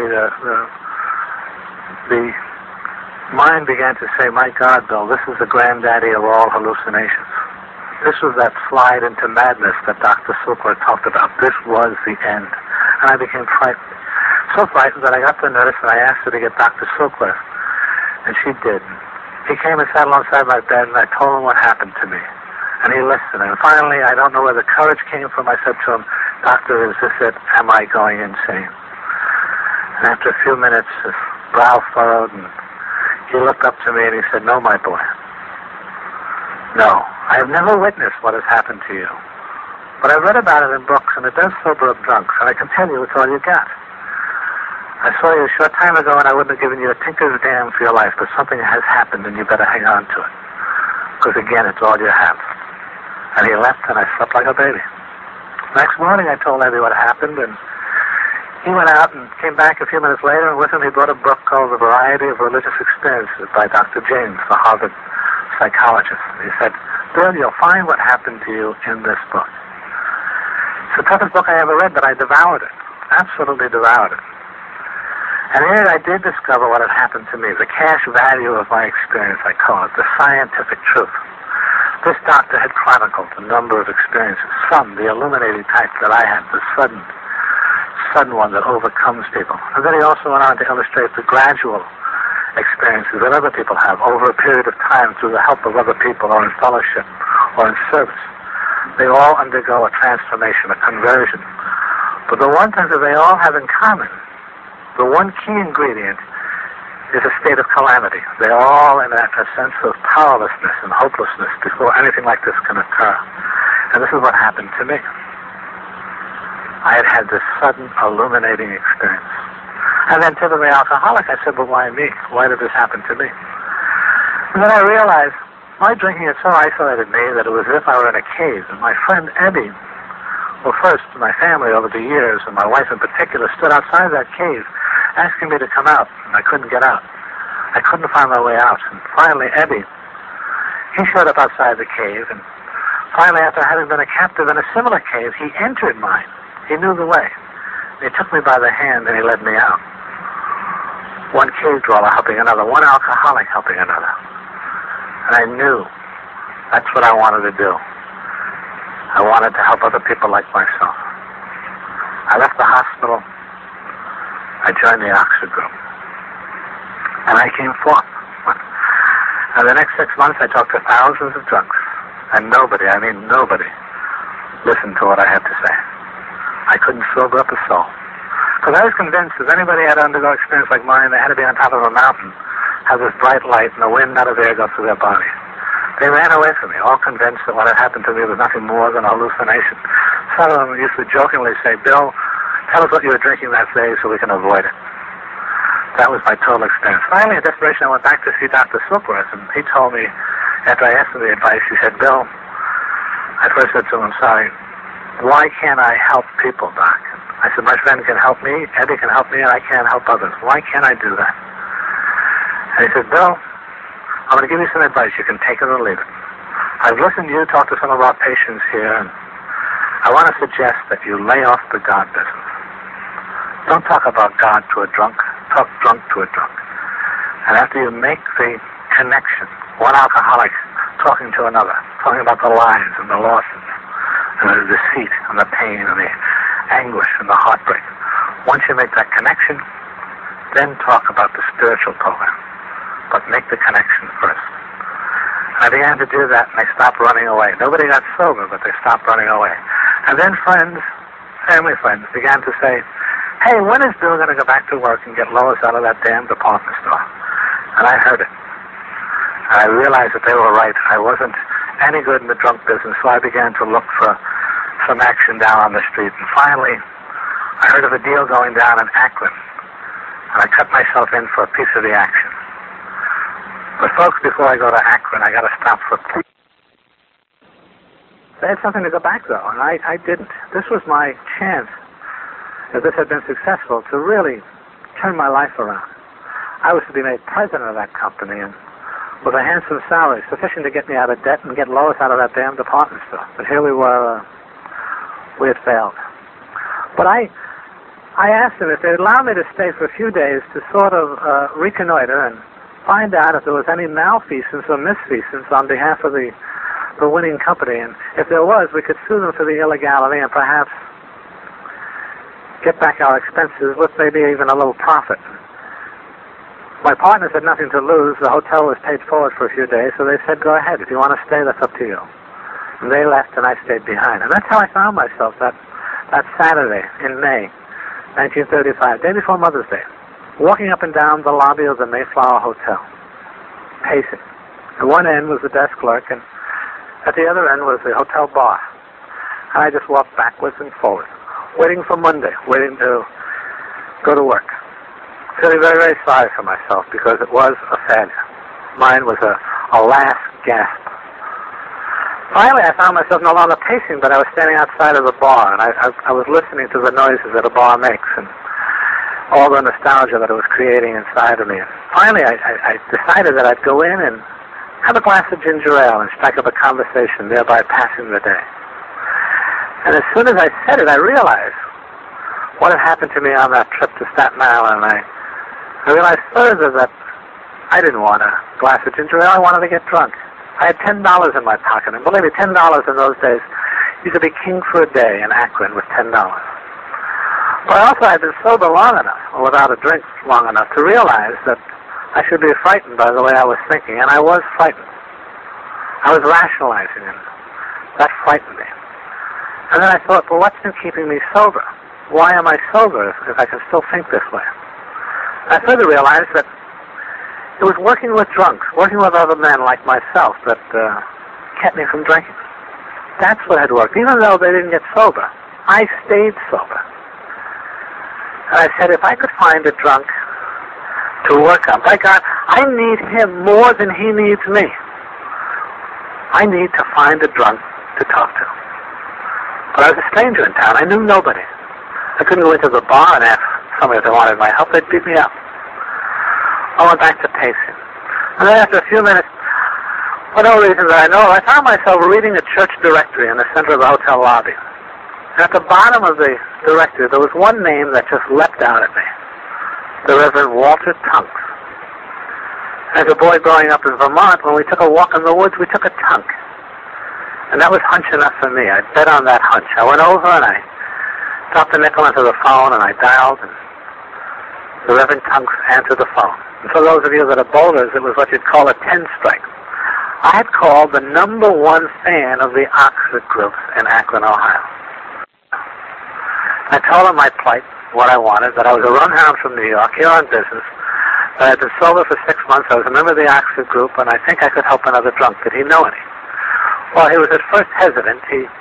the mind began to say, my God, Bill, this is the granddaddy of all hallucinations. This was that slide into madness that Dr. Sukler talked about. This was the end. And I became frightened. So frightened that I got the nurse and I asked her to get Dr. Sukler. And she did. He came and sat alongside my bed and I told him what happened to me. And he listened. And finally, I don't know where the courage came from, I said to him, Doctor, is this it? Am I going insane? And after a few minutes, his brow furrowed and he looked up to me and he said, no, my boy. No, I have never witnessed what has happened to you. But I've read about it in books, and it does sober up drunks, and I can tell you it's all you got. I saw you a short time ago, and I wouldn't have given you a tinker's damn for your life, but something has happened, and you better hang on to it. Because, again, it's all you have. And he left, and I slept like a baby. Next morning, I told Eddie what happened, and he went out and came back a few minutes later, and with him he brought a book called The Variety of Religious Experiences by Dr. James, the Harvard psychologist. He said, Bill, you'll find what happened to you in this book. It's the toughest book I ever read, but I devoured it. Absolutely devoured it. And in it I did discover what had happened to me, the cash value of my experience, I call it, the scientific truth. This doctor had chronicled a number of experiences, some the illuminating type that I had, the sudden one that overcomes people. And then he also went on to illustrate the gradual experiences that other people have over a period of time through the help of other people or in fellowship or in service. They all undergo a transformation, a conversion. But the one thing that they all have in common, the one key ingredient, is a state of calamity. They're all in a sense of powerlessness and hopelessness before anything like this can occur. And this is what happened to me. I had this sudden illuminating experience. And then to the alcoholic, I said, but why me? Why did this happen to me? And then I realized my drinking had so isolated me that it was as if I were in a cave. And my friend Eddie, well, first my family over the years, and my wife in particular, stood outside that cave asking me to come out, and I couldn't get out. I couldn't find my way out. And finally, Eddie, he showed up outside the cave, and finally, after having been a captive in a similar cave, he entered mine. He knew the way. He took me by the hand, and he led me out. One cave dweller helping another, one alcoholic helping another. And I knew that's what I wanted to do. I wanted to help other people like myself. I left the hospital. I joined the Oxford group. And I came forth. And the next 6 months, I talked to thousands of drunks. And nobody, I mean nobody, listened to what I had to say. I couldn't sober up a soul. Because I was convinced if anybody had to undergo experience like mine, they had to be on top of a mountain, have this bright light, and the wind out of air go through their body. They ran away from me, all convinced that what had happened to me was nothing more than a hallucination. Some of them used to jokingly say, Bill, tell us what you were drinking that day so we can avoid it. That was my total experience. Finally, in desperation, I went back to see Dr. Silkworth, and he told me, after I asked him the advice, he said, Bill, I first said to him, I'm sorry, why can't I help people, Doc? I said, my friend can help me, Eddie can help me, and I can't help others. Why can't I do that? And he said, Bill, I'm going to give you some advice. You can take it or leave it. I've listened to you talk to some of our patients here, and I want to suggest that you lay off the God business. Don't talk about God to a drunk. Talk drunk to a drunk. And after you make the connection, one alcoholic talking to another, talking about the lies and the losses and the deceit and the pain and the anguish and the heartbreak. Once you make that connection, then talk about the spiritual program. But make the connection first. I began to do that, and they stopped running away. Nobody got sober, but they stopped running away. And then friends, family friends, began to say, hey, when is Bill going to go back to work and get Lois out of that damn department store? And I heard it. And I realized that they were right. I wasn't any good in the drunk business, so I began to look for some action down on the street. And finally, I heard of a deal going down in Akron, and I cut myself in for a piece of the action. But folks, before I go to Akron, I got to stop for a piece. They had something to go back, though, and I didn't. This was my chance, if this had been successful, to really turn my life around. I was to be made president of that company, and with a handsome salary, sufficient to get me out of debt and get Lois out of that damn department store. But here we were, we had failed. But I asked them if they'd allow me to stay for a few days to sort of reconnoiter and find out if there was any malfeasance or misfeasance on behalf of the winning company. And if there was, we could sue them for the illegality and perhaps get back our expenses with maybe even a little profit. My partners had nothing to lose. The hotel was paid forward for a few days, so they said, go ahead. If you want to stay, that's up to you. And they left, and I stayed behind. And that's how I found myself that Saturday in May 1935, day before Mother's Day, walking up and down the lobby of the Mayflower Hotel, pacing. At one end was the desk clerk, and at the other end was the hotel bar. And I just walked backwards and forwards, waiting for Monday, waiting to go to work. Feeling very, very sorry for myself because it was a failure. Mine was a last gasp. Finally, I found myself no longer pacing, but I was standing outside of the bar, and I was listening to the noises that a bar makes and all the nostalgia that it was creating inside of me. And finally, I decided that I'd go in and have a glass of ginger ale and strike up a conversation, thereby passing the day. And as soon as I said it, I realized what had happened to me on that trip to Staten Island, and I realized further that I didn't want a glass of ginger ale. I wanted to get drunk. I had $10 in my pocket, and believe me, $10 in those days, you could be king for a day in Akron with $10. But also, I had been sober long enough, or without a drink long enough, to realize that I should be frightened by the way I was thinking, and I was frightened. I was rationalizing, and that frightened me. And then I thought, well, what's been keeping me sober? Why am I sober if I can still think this way? I further realized that it was working with drunks, working with other men like myself that kept me from drinking. That's what had worked. Even though they didn't get sober, I stayed sober. And I said, if I could find a drunk to work on, by God, I need him more than he needs me. I need to find a drunk to talk to. But I was a stranger in town. I knew nobody. I couldn't go into the bar and ask somebody if they wanted my help. They'd beat me up. I went back to pacing. And then after a few minutes, for no reason that I know of, I found myself reading a church directory in the center of the hotel lobby. And at the bottom of the directory, there was one name that just leapt out at me. The Reverend Walter Tunks. As a boy growing up in Vermont, when we took a walk in the woods, we took a tunk. And that was hunch enough for me. I bet on that hunch. I went over and I dropped a nickel into the phone and I dialed. And the Reverend Tunks answered the phone. And for those of you that are bowlers, it was what you'd call a 10-strike. I had called the number one fan of the Oxford groups in Akron, Ohio. I told him my plight, what I wanted, that I was a run-hound from New York, here on business, that I had been sober for 6 months, I was a member of the Oxford group, and I think I could help another drunk. Did he know any? Well, he was at first hesitant.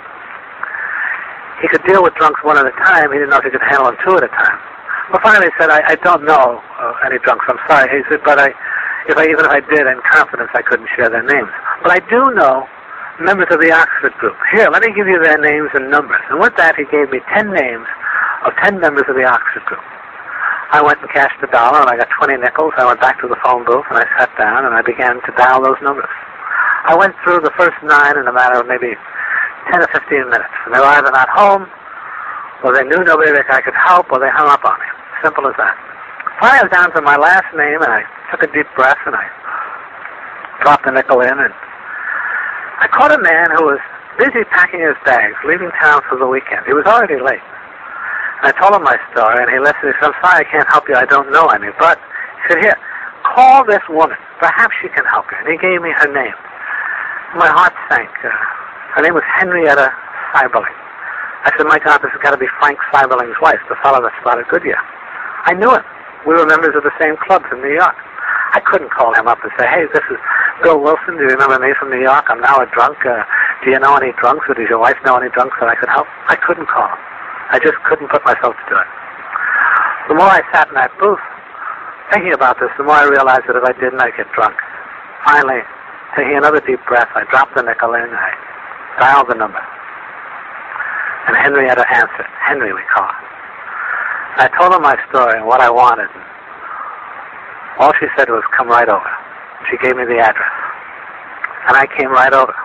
He could deal with drunks one at a time. He didn't know if he could handle them two at a time. Well, finally he said, I don't know any drunks. I'm sorry. He said, but even if I did, in confidence, I couldn't share their names. But I do know members of the Oxford group. Here, let me give you their names and numbers. And with that, he gave me 10 names of 10 members of the Oxford group. I went and cashed $1, and I got 20 nickels. I went back to the phone booth, and I sat down, and I began to dial those numbers. I went through the first 9 in a matter of maybe 10 or 15 minutes. And they were either not home, or they knew nobody that I could help, or they hung up on me. Simple as that. Finally, I was down to my last name, and I took a deep breath, and I dropped the nickel in, and I caught a man who was busy packing his bags, leaving town for the weekend. He was already late. And I told him my story, and he listened. He said, I'm sorry, I can't help you. I don't know any. But he said, here, call this woman. Perhaps she can help you. And he gave me her name. My heart sank. Her name was Henrietta Seiberling. I said, my God, this has got to be Frank Seiberling's wife, the fellow that started Goodyear. I knew him. We were members of the same clubs in New York. I couldn't call him up and say, hey, this is Bill Wilson. Do you remember me from New York? I'm now a drunk. Do you know any drunks, or does your wife know any drunks that I could help? I couldn't call him. I just couldn't put myself to do it. The more I sat in that booth, thinking about this, the more I realized that if I didn't, I'd get drunk. Finally, taking another deep breath, I dropped the nickel in, I dialed the number. And Henrietta answered. Henry, we call her. I told her my story and what I wanted. And all she said was, come right over. She gave me the address. And I came right over.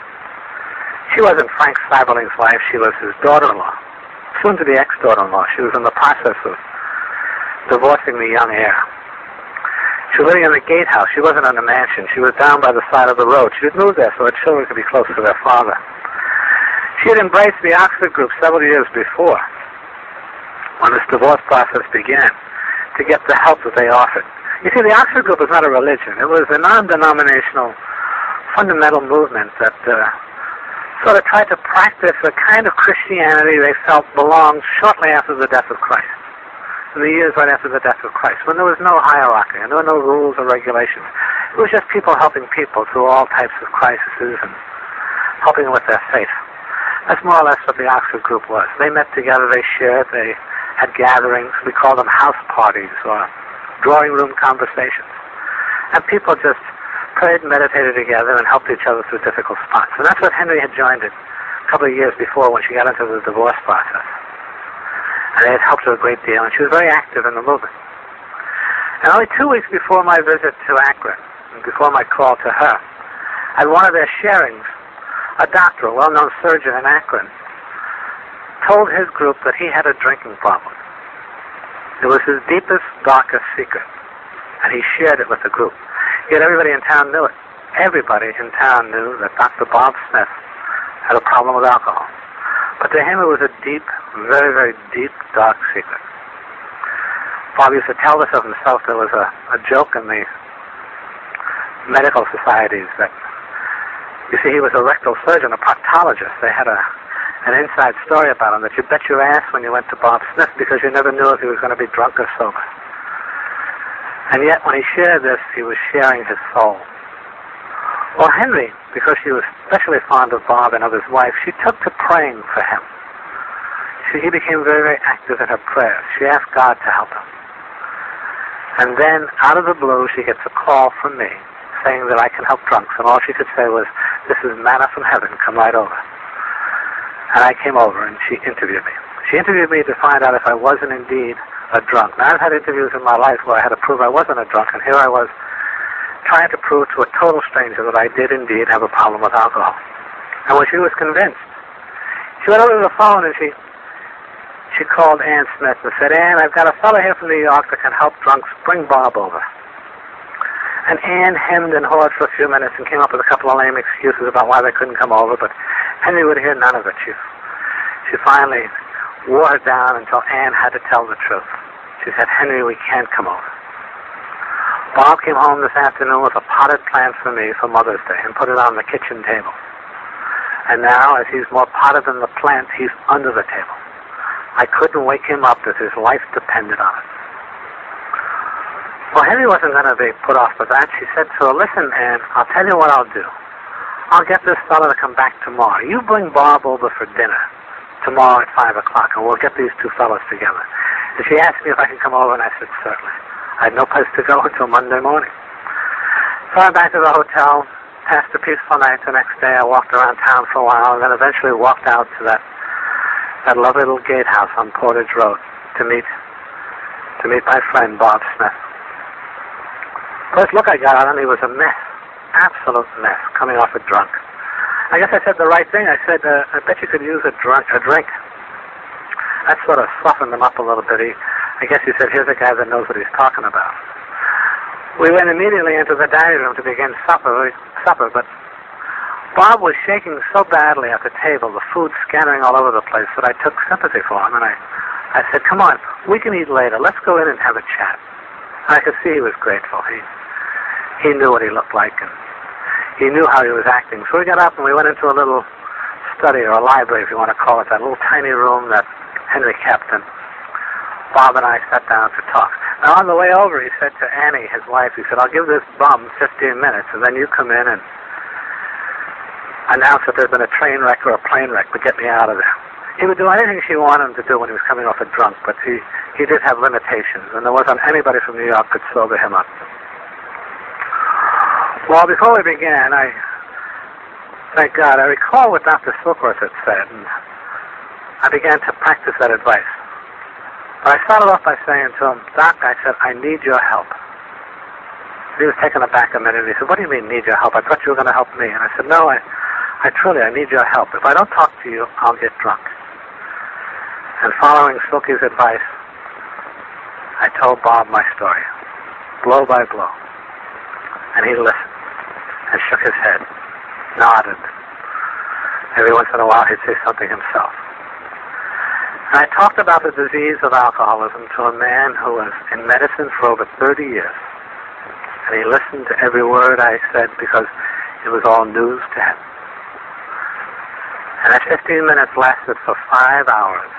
She wasn't Frank Seiberling's wife. She was his daughter-in-law. Soon to be ex-daughter-in-law. She was in the process of divorcing the young heir. She was living in the gatehouse. She wasn't in a mansion. She was down by the side of the road. She had moved there so her children could be close to their father. She had embraced the Oxford group several years before, when this divorce process began, to get the help that they offered. You see, the Oxford group was not a religion. It was a non-denominational fundamental movement that sort of tried to practice a kind of Christianity they felt belonged shortly after the death of Christ, in the years right after the death of Christ, when there was no hierarchy and there were no rules or regulations. It was just people helping people through all types of crises and helping them with their faith. That's more or less what the Oxford group was. They met together, they shared, they had gatherings. We called them house parties or drawing room conversations. And people just prayed and meditated together and helped each other through difficult spots. And that's what Henry had joined it a couple of years before when she got into the divorce process. And they had helped her a great deal, and she was very active in the movement. And only 2 weeks before my visit to Akron, and before my call to her, at one of their sharings, a doctor, a well-known surgeon in Akron, told his group that he had a drinking problem. It was his deepest, darkest secret, and he shared it with the group. Yet everybody in town knew it. Everybody in town knew that Dr. Bob Smith had a problem with alcohol. But to him it was a deep, very, very deep, dark secret. Bob used to tell this of himself. There was a joke in the medical societies that, you see, he was a rectal surgeon, a proctologist. They had an inside story about him that you bet your ass when you went to Bob Smith because you never knew if he was going to be drunk or sober. And yet when he shared this, he was sharing his soul. Well, Henry, because she was especially fond of Bob and of his wife, she took to praying for him. He became very, very active in her prayers. She asked God to help him. And then, out of the blue, she gets a call from me saying that I can help drunks. And all she could say was, this is manna from heaven, come right over. And I came over, and she interviewed me. She interviewed me to find out if I wasn't indeed a drunk. Now, I've had interviews in my life where I had to prove I wasn't a drunk, and here I was trying to prove to a total stranger that I did indeed have a problem with alcohol. And when she was convinced, she went over to the phone and she called Ann Smith and said, Ann, I've got a fellow here from New York that can help drunks. Bring Bob over. And Ann hemmed and hawed for a few minutes and came up with a couple of lame excuses about why they couldn't come over, but Henry would hear none of it. She finally wore it down until Ann had to tell the truth. She She said, Henry, we can't come over. Bob came home this afternoon with a potted plant for me for Mother's Day and put it on the kitchen table. And now, as he's more potted than the plant, he's under the table. I couldn't wake him up as his life depended on it. Well, Henry wasn't going to be put off with that. She said, so listen, Ann, I'll tell you what I'll do. I'll get this fellow to come back tomorrow. You bring Bob over for dinner tomorrow at 5 o'clock, and we'll get these two fellows together. And she asked me if I could come over, and I said, certainly. I had no place to go until Monday morning. So I went back to the hotel, passed a peaceful night. The next day I walked around town for a while, and then eventually walked out to that lovely little gatehouse on Portage Road to meet my friend Bob Smith. First look I got on him, he was a mess. Absolute mess, coming off a drunk. I guess I said the right thing. I said, I bet you could use a drink. That sort of softened him up a little bit. I guess he said, here's a guy that knows what he's talking about. We went immediately into the dining room to begin supper, but Bob was shaking so badly at the table, the food scattering all over the place, that I took sympathy for him, and I said, come on, we can eat later. Let's go in and have a chat. And I could see he was grateful. He knew what he looked like, and he knew how he was acting. So we got up and we went into a little study, or a library, if you want to call it, that little tiny room that Henry kept, and Bob and I sat down to talk. Now, on the way over, he said to Annie, his wife, he said, I'll give this bum 15 minutes, and then you come in and announce that there's been a train wreck or a plane wreck, but get me out of there. He would do anything she wanted him to do when he was coming off a drunk, but he did have limitations, and there wasn't anybody from New York could sober him up. Well, before we began, thank God, I recall what Dr. Silkworth had said, and I began to practice that advice. But I started off by saying to him, Doc, I said, I need your help. He was taken aback a minute, and he said, what do you mean, need your help? I thought you were going to help me. And I said, no, I truly need your help. If I don't talk to you, I'll get drunk. And following Silky's advice, I told Bob my story, blow by blow. And he listened and shook his head, nodded. Every once in a while, he'd say something himself. And I talked about the disease of alcoholism to a man who was in medicine for over 30 years. And he listened to every word I said because it was all news to him. And that 15 minutes lasted for 5 hours.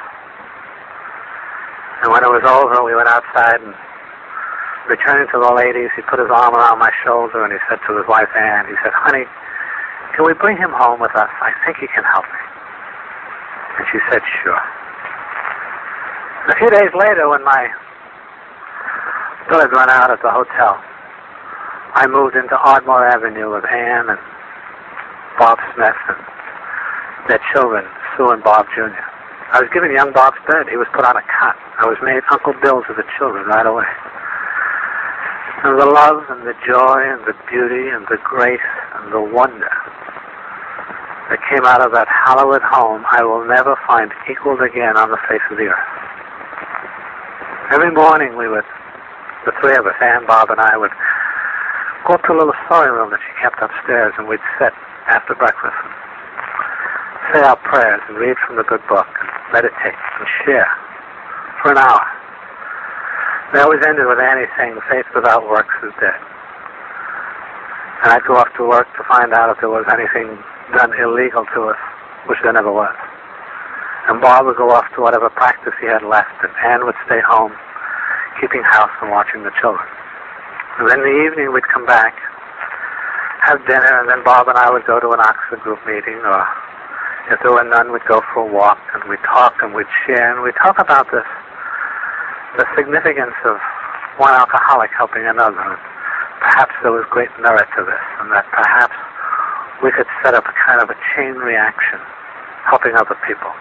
And when it was over, we went outside, and returning to the ladies, he put his arm around my shoulder and he said to his wife, Ann, he said, honey, can we bring him home with us? I think he can help me. And she said, sure. And a few days later, when my bill had run out at the hotel, I moved into Ardmore Avenue with Ann and Bob Smith and their children, Sue and Bob Jr. I was given young Bob's bed. He was put on a cot. I was made Uncle Bill to the children right away. And the love and the joy and the beauty and the grace and the wonder that came out of that hallowed home, I will never find equaled again on the face of the earth. Every morning the three of us, Ann, Bob, and I, would go up to a little sewing room that she kept upstairs, and we'd sit after breakfast and say our prayers and read from the good book and meditate and share for an hour. They always ended with Annie saying, faith without works is dead. And I'd go off to work to find out if there was anything done illegal to us, which there never was. And Bob would go off to whatever practice he had left, and Ann would stay home, keeping house and watching the children. And then in the evening we'd come back, have dinner, and then Bob and I would go to an Oxford group meeting, or if there were none, we'd go for a walk, and we'd talk and we'd share, and we'd talk about this, the significance of one alcoholic helping another. And perhaps there was great merit to this, and that perhaps we could set up a kind of a chain reaction, helping other people.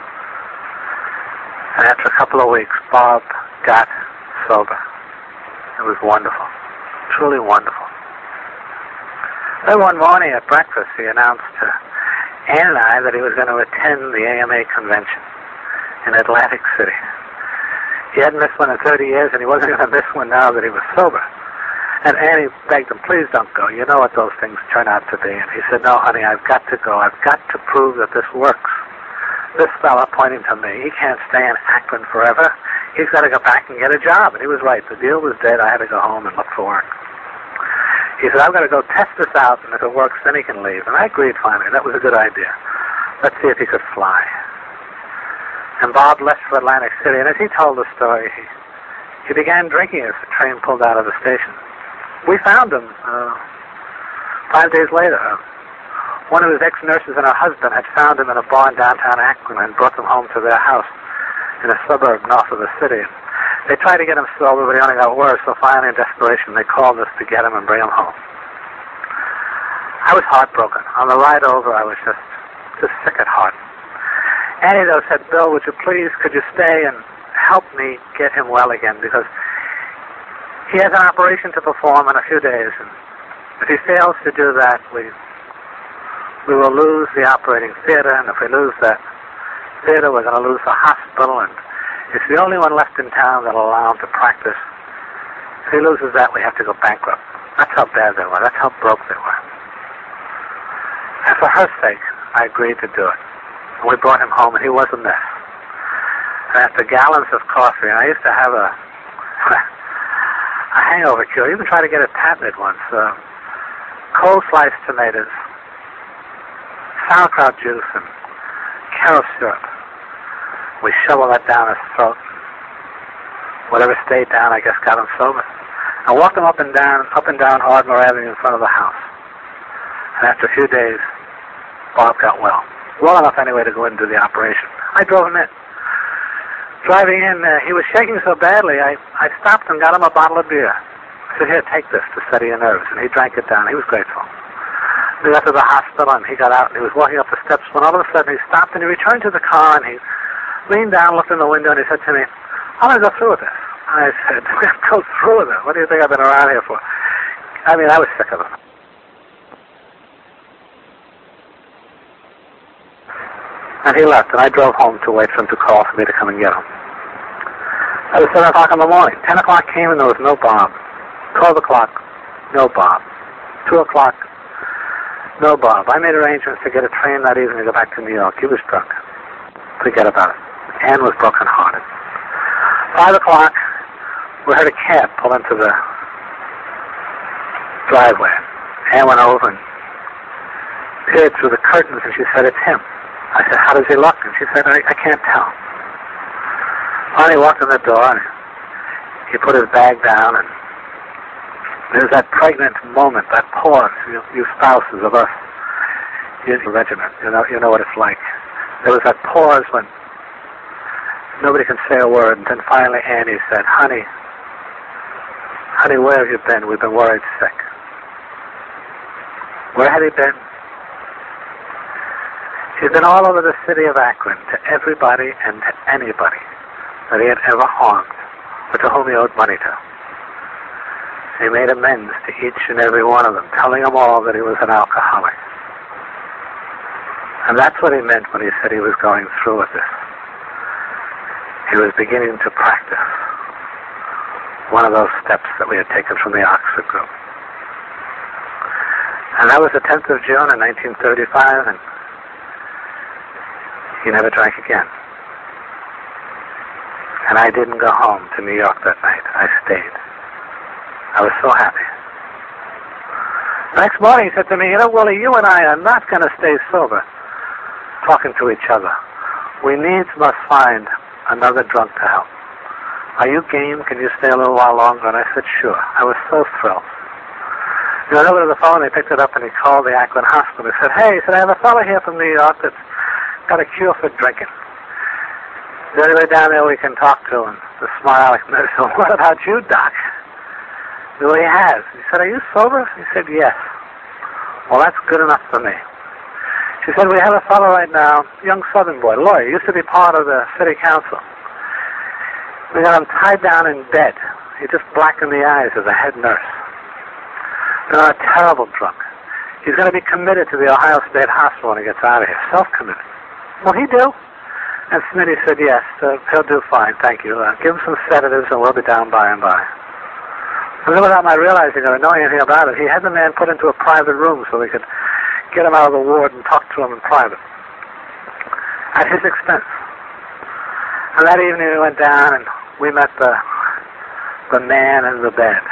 And after a couple of weeks, Bob got sober. It was wonderful, truly wonderful. Then one morning at breakfast, he announced to Ann and I that he was going to attend the AMA convention in Atlantic City. He hadn't missed one in 30 years, and he wasn't going to miss one now that he was sober. And Annie begged him, please don't go. You know what those things turn out to be. And he said, no, honey, I've got to go. I've got to prove that this works. This fella, pointing to me, he can't stay in Akron forever. he's got to go back and get a job. And he was right. The deal was dead. I had to go home and look for work. He said, I've got to go test this out, and if it works, then he can leave. And I agreed finally. That was a good idea. Let's see if he could fly. And Bob left for Atlantic City, and as he told the story, he began drinking as the train pulled out of the station. We found him 5 days later. One of his ex-nurses and her husband had found him in a bar in downtown Akron and brought him home to their house in a suburb north of the city. They tried to get him sober, but he only got worse, so finally in desperation they called us to get him and bring him home. I was heartbroken. On the ride over, I was just sick at heart. Annie, though, said, Bill, could you stay and help me get him well again, because he has an operation to perform in a few days, and if he fails to do that, we will lose the operating theater, and if we lose that theater, we're going to lose the hospital, and it's the only one left in town that'll allow him to practice. If he loses that, we have to go bankrupt. That's how bad they were. That's how broke they were. And for her sake, I agreed to do it. And we brought him home, and he was a mess. And after gallons of coffee, and I used to have a hangover cure. I even tried to get it patented once. Cold sliced tomatoes, sauerkraut juice, and carob syrup. We shoveled that down his throat. Whatever stayed down, I guess, got him sober. I walked him up and down Ardmore Avenue in front of the house. And after a few days, Bob got well. Well enough anyway to go in and do the operation. I drove him in. Driving in, he was shaking so badly, I stopped and got him a bottle of beer. I said, here, take this to steady your nerves. And he drank it down. He was grateful. We got to the hospital, and he got out, and he was walking up the steps when all of a sudden he stopped, and he returned to the car, and he leaned down, looked in the window, and he said to me, I'm going to go through with this. I said, go through with it? What do you think I've been around here for? I mean, I was sick of it. And he left, and I drove home to wait for him to call for me to come and get him. It was 7 o'clock in the morning. 10 o'clock came, and there was no Bob. 12 o'clock, no Bob. 2 o'clock, no Bob. I made arrangements to get a train that evening to go back to New York. He was drunk. Forget about it. Ann was broken-hearted. 5 o'clock, we heard a cab pull into the driveway. Ann went over and peered through the curtains, and she said, it's him. I said, how does he look? And she said, I can't tell. Finally, he walked in the door, and he put his bag down, and there's that pregnant moment, that pause, you spouses of us in the regiment, you know what it's like. There was that pause when nobody can say a word, and then finally Annie said, honey, where have you been? We've been worried sick. Where had he been? He'd been all over the city of Akron, to everybody and to anybody that he had ever harmed, or to whom he owed money to. He made amends to each and every one of them, telling them all that he was an alcoholic. And that's what he meant when he said he was going through with this. He was beginning to practice one of those steps that we had taken from the Oxford group. And that was the 10th of June in 1935, and he never drank again. And I didn't go home to New York that night. I stayed. I was so happy. The next morning he said to me, Willie, you and I are not going to stay sober talking to each other. We needs must find another drunk to help. Are you game? Can you stay a little while longer? And I said, sure. I was so thrilled. He went over to the phone, he picked it up, and he called the Akron hospital. He said, hey, I have a fellow here from New York that's got a cure for drinking. Is there anybody down there we can talk to? And the smile, like, so what about you, Doc? Well, he has. He said, are you sober? He said, yes. Well, that's good enough for me. She said, we have a fellow right now, young Southern boy, lawyer, used to be part of the city council. We got him tied down in bed. He just blackened the eyes of the head nurse. They're a terrible drunk. He's going to be committed to the Ohio State Hospital when he gets out of here. Self-committed. Will he do? And Smitty said, yes, he'll do fine, thank you. Give him some sedatives and we'll be down by and by. And then without my realizing or knowing anything about it, he had the man put into a private room so we could get him out of the ward and talk to him in private. At his expense. And that evening we went down and we met the man in the bed.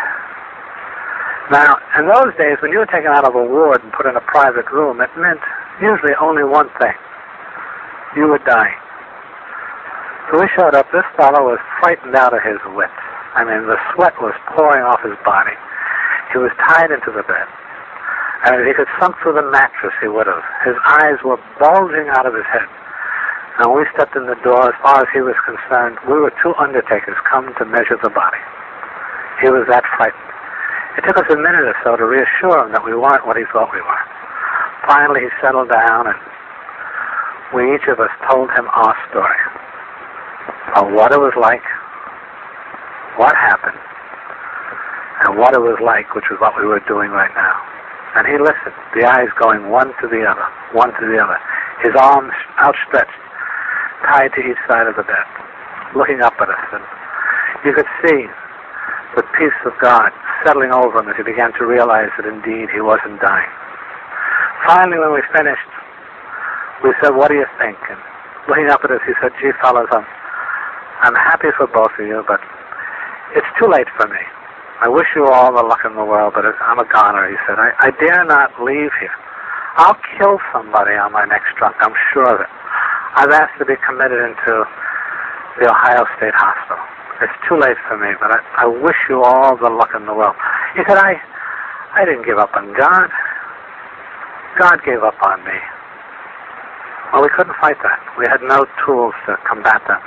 Now, in those days, when you were taken out of a ward and put in a private room, it meant usually only one thing. You were dying. So we showed up. This fellow was frightened out of his wits. I mean, the sweat was pouring off his body. He was tied into the bed. And if he could sunk through the mattress, he would have. His eyes were bulging out of his head. And when we stepped in the door, as far as he was concerned, we were two undertakers come to measure the body. He was that frightened. It took us a minute or so to reassure him that we weren't what he thought we were. Finally, he settled down, and we each of us told him our story of what it was like, what happened, and what it was like, which was what we were doing right now. And he listened, the eyes going one to the other, his arms outstretched, tied to each side of the bed, looking up at us. And you could see the peace of God settling over him as he began to realize that indeed he wasn't dying. Finally, when we finished, we said, "What do you think?" And looking up at us, he said, "Gee, fellas, I'm happy for both of you, but it's too late for me. I wish you all the luck in the world, but I'm a goner," he said. I dare not leave here. I'll kill somebody on my next truck, I'm sure of it. I've asked to be committed into the Ohio State Hospital. It's too late for me, but I wish you all the luck in the world. He said, I didn't give up on God. God gave up on me. Well, we couldn't fight that. We had no tools to combat that.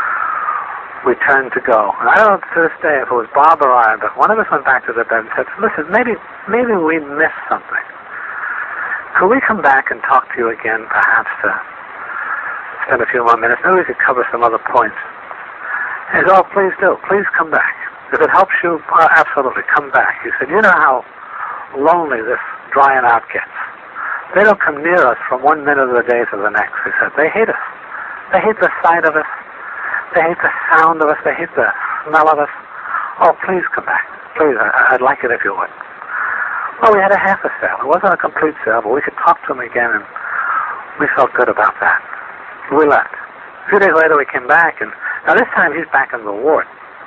We turned to go. And I don't know to this day if it was Bob or I, but one of us went back to the bed and said, "Listen, maybe we missed something. Could we come back and talk to you again, perhaps to spend a few more minutes? Maybe we could cover some other points." He said, "Oh, please do. Please come back. If it helps you, absolutely, come back." He said, "You know how lonely this drying out gets. They don't come near us from one minute of the day to the next." He said, "They hate us. They hate the sight of us. They hate the sound of us. They hate the smell of us. Oh, please come back. Please, I'd like it if you would." Well, we had a half a sale. It wasn't a complete sale, but we could talk to him again, and we felt good about that. We left. A few days later, we came back, and now this time he's back in the ward.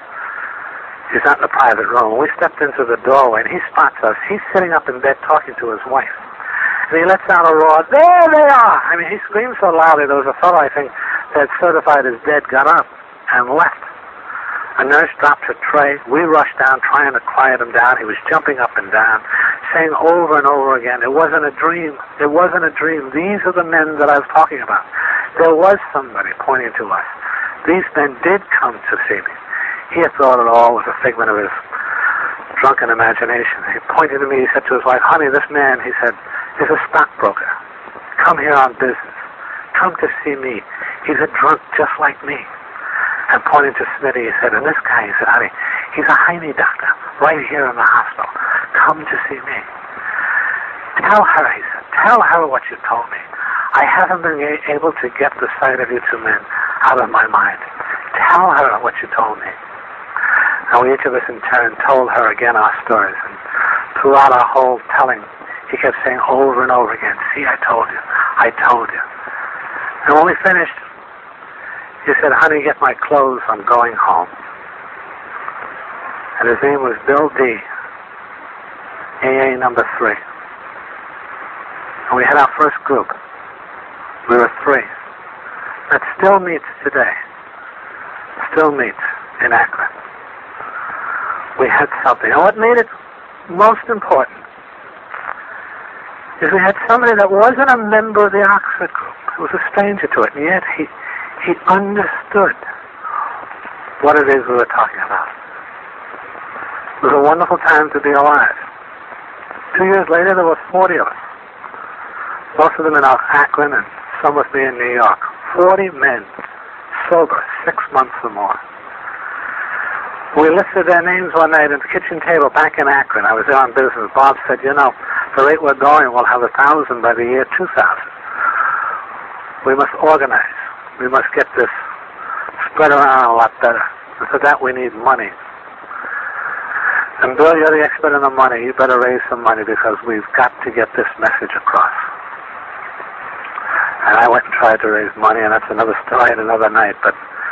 He's not in the private room. We stepped into the doorway, and he spots us. He's sitting up in bed talking to his wife. And he lets out a roar, "There they are!" I mean, he screamed so loudly, there was a fellow, I think, that certified as dead, got up and left. A nurse dropped her tray. We rushed down, trying to quiet him down. He was jumping up and down, saying over and over again, "It wasn't a dream. It wasn't a dream. These are the men that I was talking about. There was somebody," pointing to us. "These men did come to see me." He had thought it all was a figment of his drunken imagination. He pointed to me. He said to his wife, "Honey, this man," he said, "is a stockbroker. Come here on business. Come to see me. He's a drunk just like me." And pointing to Smitty, he said, "And this guy," he said, "honey, he's a Heine doctor right here in the hospital. Come to see me. Tell her," he said, "tell her what you told me. I haven't been able to get the sight of you two men out of my mind. Tell her what you told me." And we each of us in turn told her again our stories. And throughout our whole telling, he kept saying over and over again, "See, I told you. I told you." And when we finished, he said, "Honey, get my clothes. I'm going home." And his name was Bill D., AA number 3. And we had our first group. We were 3. That still meets today. Still meets in Akron. We had something. And what made it most important is we had somebody that wasn't a member of the Oxford group. He was a stranger to it, and yet he understood what it is we were talking about. It was a wonderful time to be alive. 2 years later, there were 40 of us. Most of them in Akron and some with me in New York. 40 men, sober, 6 months or more. We listed their names one night at the kitchen table back in Akron. I was there on business. Bob said, "You know, the rate we're going, we'll have 1,000 by the year 2000. We must organize. We must get this spread around a lot better. And for that, we need money. And Bill, you're the expert in the money. You better raise some money because we've got to get this message across." And I went and tried to raise money, and that's another story and another night. But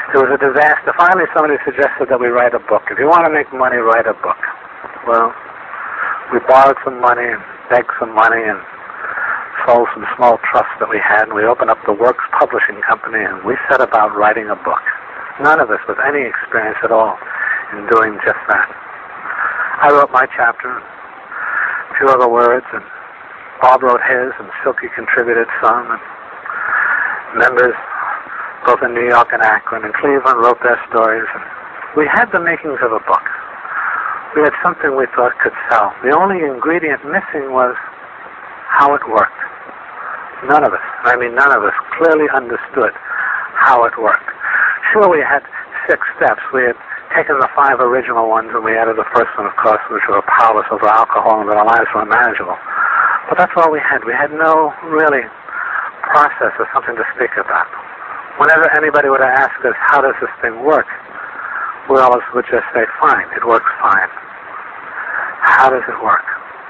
It was a disaster. Finally, somebody suggested that we write a book. If you want to make money, write a book. Well, we borrowed some money and begged some money and sold some small trusts that we had, and we opened up the Works Publishing Company, and we set about writing a book. None of us with any experience at all in doing just that. I wrote my chapter, a few other words, and Bob wrote his, and Silky contributed some, and members both in New York and Akron and Cleveland wrote their stories. And we had the makings of a book. We had something we thought could sell. The only ingredient missing was how it worked. None of us clearly understood how it worked. Sure, we had 6 steps. We had taken the 5 original ones, and we added the first one, of course, which were powerless over alcohol and that our lives were unmanageable. But that's all we had. We had no really process or something to speak about. Whenever anybody would ask us, how does this thing work, we always would just say, fine, it works fine. How does it work?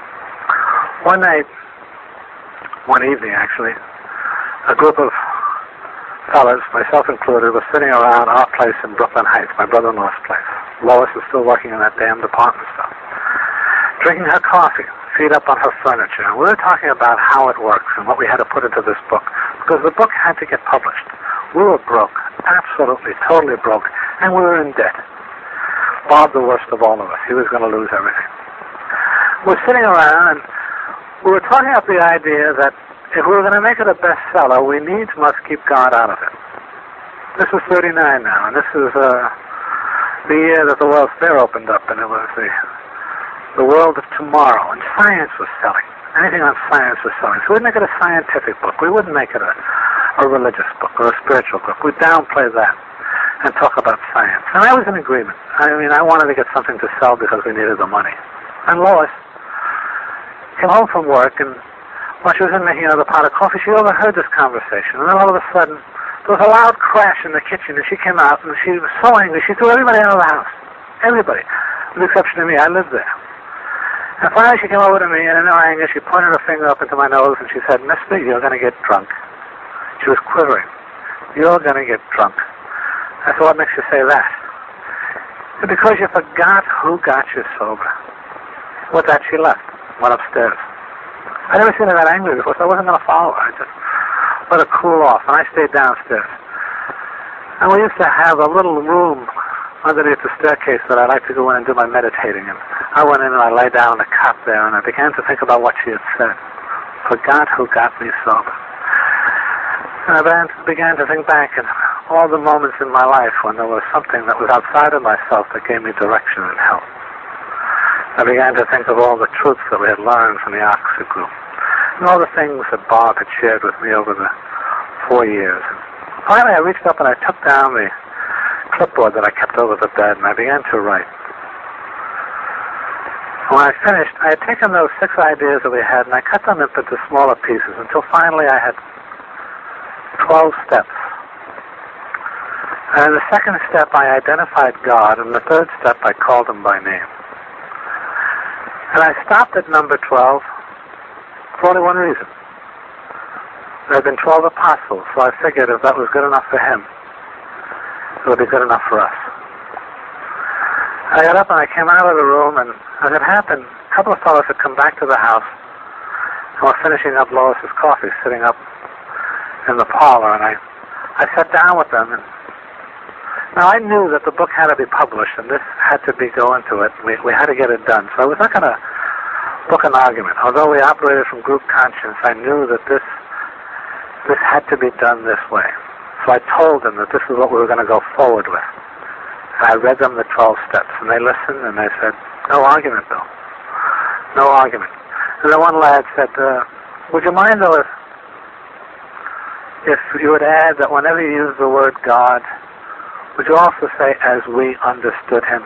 One evening actually, a group of fellas, myself included, was sitting around our place in Brooklyn Heights, my brother-in-law's place. Lois was still working in that damn department store, drinking her coffee, feet up on her furniture. And we were talking about how it works and what we had to put into this book, because the book had to get published. We were broke, absolutely, totally broke, and we were in debt. Bob, the worst of all of us. He was going to lose everything. We were sitting around, and we were talking up the idea that if we were going to make it a bestseller, we must keep God out of it. This was 39 now, and this is the year that the World's Fair opened up, and it was the world of tomorrow, and science was selling. Anything on science was selling. So we'd make it a scientific book. We wouldn't make it a religious book or a spiritual book. We'd downplay that and talk about science. And I was in agreement. I wanted to get something to sell because we needed the money. And Lois came home from work, and while she was in making another pot of coffee, she overheard this conversation. And then all of a sudden, there was a loud crash in the kitchen, and she came out, and she was so angry, she threw everybody out of the house. Everybody. With the exception of me. I lived there. And finally she came over to me, and in her anger, she pointed her finger up into my nose, and she said, "Mister, you're going to get drunk." She was quivering. "You're going to get drunk." I said, "What makes you say that?" "Because you forgot who got you sober." With that, she left, went upstairs. I'd never seen her that angry before, so I wasn't going to follow her. I just let her cool off, and I stayed downstairs. And we used to have a little room underneath the staircase that I like to go in and do my meditating. And I went in and I lay down on a cot there, and I began to think about what she had said. Forgot who got me sober. And I began to think back at all the moments in my life when there was something that was outside of myself that gave me direction and help. I began to think of all the truths that we had learned from the Oxford group, and all the things that Bob had shared with me over the 4 years. And finally, I reached up and I took down the clipboard that I kept over the bed, and I began to write. When I finished, I had taken those 6 ideas that we had, and I cut them into smaller pieces until finally I had 12 steps. And in the second step, I identified God, and the third step, I called him by name. And I stopped at number 12 for only one reason. There had been 12 apostles, so I figured if that was good enough for him, it would be good enough for us. I got up and I came out of the room, and as it happened, a couple of fellows had come back to the house and were finishing up Lois's coffee, sitting up in the parlor, and I sat down with them. And now I knew that the book had to be published, and this had to be going to it. We had to get it done. So I was not going to book an argument. Although we operated from group conscience, I knew that this had to be done this way. So I told them that this is what we were going to go forward with. And I read them the 12 steps, and they listened, and they said, "No argument, Bill. No argument." And then one lad said, "Would you mind, though, if you would add that whenever you use the word God, would you also say, as we understood him?"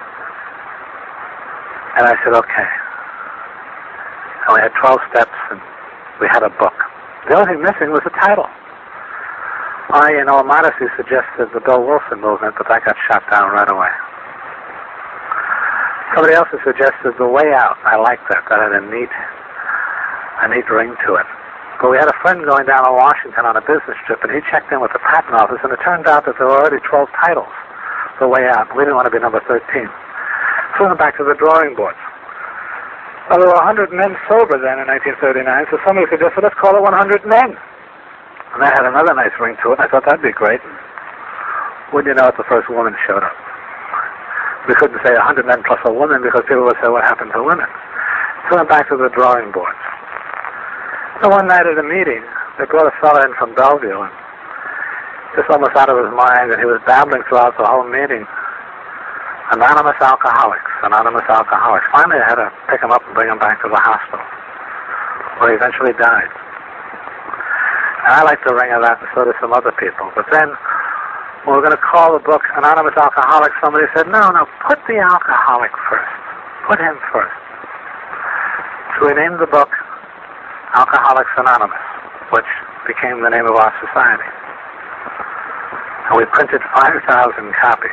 And I said, "Okay." And we had 12 steps, and we had a book. The only thing missing was the title. I, in all modesty, suggested the Bill Wilson movement, but that got shot down right away. Somebody else had suggested The Way Out. I liked that. That had a neat ring to it. But we had a friend going down to Washington on a business trip, and he checked in with the patent office, and it turned out that there were already 12 titles the way out. We didn't want to be number 13. So we went back to the drawing boards. Well, there were 100 men sober then in 1939, so somebody suggested, let's call it 100 Men. And that had another nice ring to it, and I thought that'd be great. Wouldn't you know it, the first woman showed up. We couldn't say 100 men plus a woman because people would say, what happened to women? So we went back to the drawing boards. So one night at a meeting, they brought a fellow in from Bellevue, and just almost out of his mind, and he was babbling throughout the whole meeting. Anonymous alcoholics, anonymous alcoholics. Finally, I had to pick him up and bring him back to the hospital, where he eventually died. And I like the ring of that, and so do some other people. But then, when we were going to call the book Anonymous Alcoholics, somebody said, no, put the alcoholic first. Put him first. So we named the book Alcoholics Anonymous, which became the name of our society. And we printed 5,000 copies.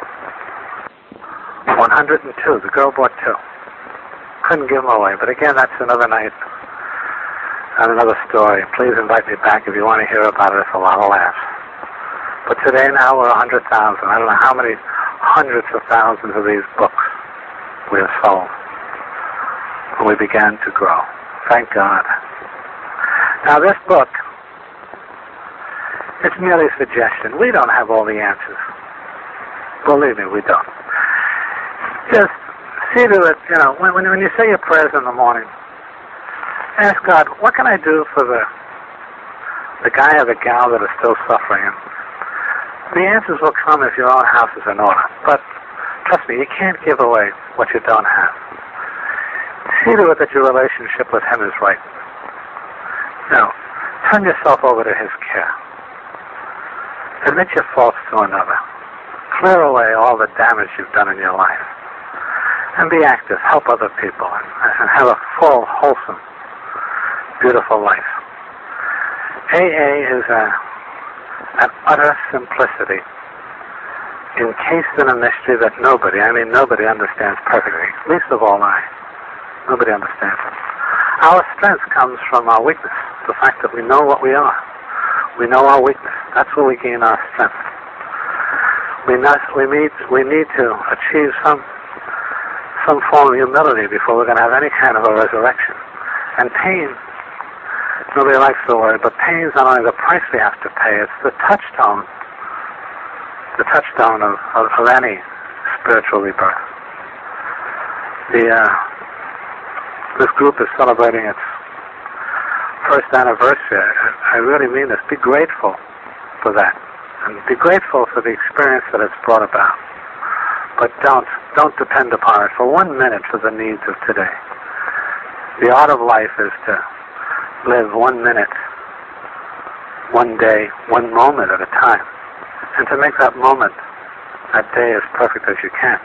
102. The girl bought 2. Couldn't give them away. But again, that's another night and another story. Please invite me back if you want to hear about it. It's a lot of laughs. But today now we're 100,000. I don't know how many hundreds of thousands of these books we have sold. And we began to grow. Thank God. Now this book, it's merely a suggestion. We don't have all the answers. Believe me, we don't. Just see to it, when you say your prayers in the morning, ask God, what can I do for the guy or the gal that is still suffering? And the answers will come if your own house is in order. But trust me, you can't give away what you don't have. See to it that your relationship with him is right. Now, turn yourself over to his care. Admit your faults to another. Clear away all the damage you've done in your life. And be active, help other people, and have a full, wholesome, beautiful life. AA is an utter simplicity, encased in a mystery that nobody understands perfectly, least of all I. Nobody understands it. Our strength comes from our weakness, the fact that we know what we are. We know our weakness. That's where we gain our strength. We need to achieve some form of humility before we're going to have any kind of a resurrection. And pain, nobody likes the word, but pain is not only the price we have to pay, it's the touchstone of any spiritual rebirth. This group is celebrating its first anniversary. I really mean this. Be grateful for that. And be grateful for the experience that it's brought about. But don't depend upon it for 1 minute for the needs of today. The art of life is to live 1 minute, 1 day, 1 moment at a time. And to make that moment, that day as perfect as you can.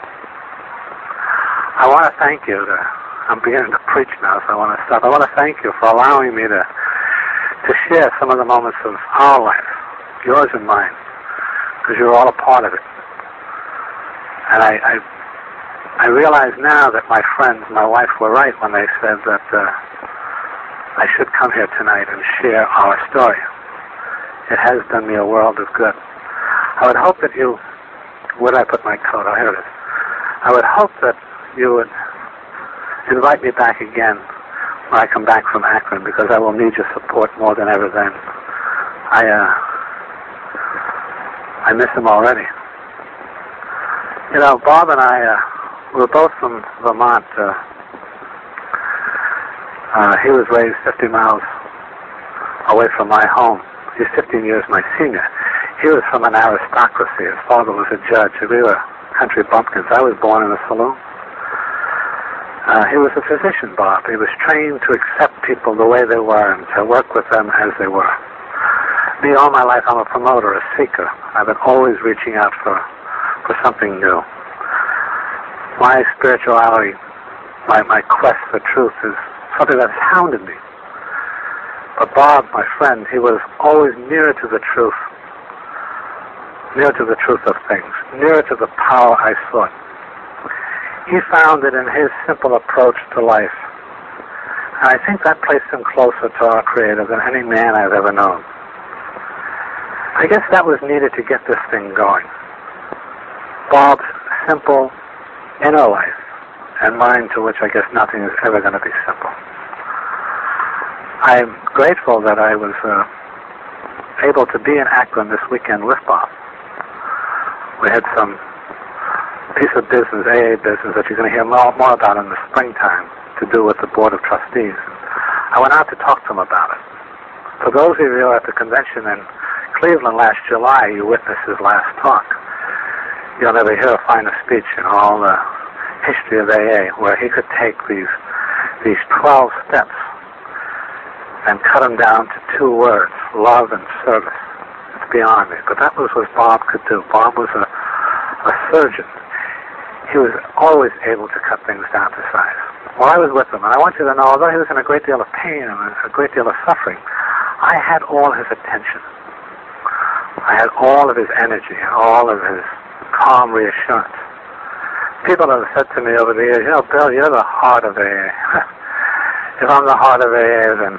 I want to thank you. I'm beginning to preach now, so I want to stop. I want to thank you for allowing me to share some of the moments of our life, yours and mine, because you're all a part of it. And I realize now that my friends, my wife, were right when they said that I should come here tonight and share our story. It has done me a world of good. I would hope that you... Where did I put my coat? Oh, here it is. I would hope that you would invite me back again when I come back from Akron, because I will need your support more than ever then. I miss him already. Bob and I, we're both from Vermont. He was raised 50 miles away from my home. He's 15 years my senior. He was from an aristocracy. His father was a judge. We were country bumpkins. I was born in a saloon. He was a physician, Bob. He was trained to accept people the way they were and to work with them as they were. Me, all my life, I'm a promoter, a seeker. I've been always reaching out for something new. My spirituality, my quest for truth is something that's hounded me. But Bob, my friend, he was always nearer to the truth of things, nearer to the power I sought. He found that in his simple approach to life, And I think that placed him closer to our Creator than any man I've ever known. I guess that was needed to get this thing going. Bob's simple inner life, and mine to which I guess nothing is ever going to be simple. I'm grateful that I was able to be in Akron this weekend with Bob. We had some piece of business, AA business, that you're going to hear more about in the springtime to do with the Board of Trustees. I went out to talk to him about it. For those of you at the convention in Cleveland last July, you witnessed his last talk. You'll never hear a finer speech in all the history of AA, where he could take these 12 steps and cut them down to 2 words, love and service. It's beyond me. But that was what Bob could do. Bob was a surgeon. He was always able to cut things down to size. Well, I was with him, and I want you to know, although he was in a great deal of pain and a great deal of suffering, I had all his attention. I had all of his energy and all of his calm reassurance. People have said to me over the years, you know, Bill, you're the heart of AA. If I'm the heart of AA, then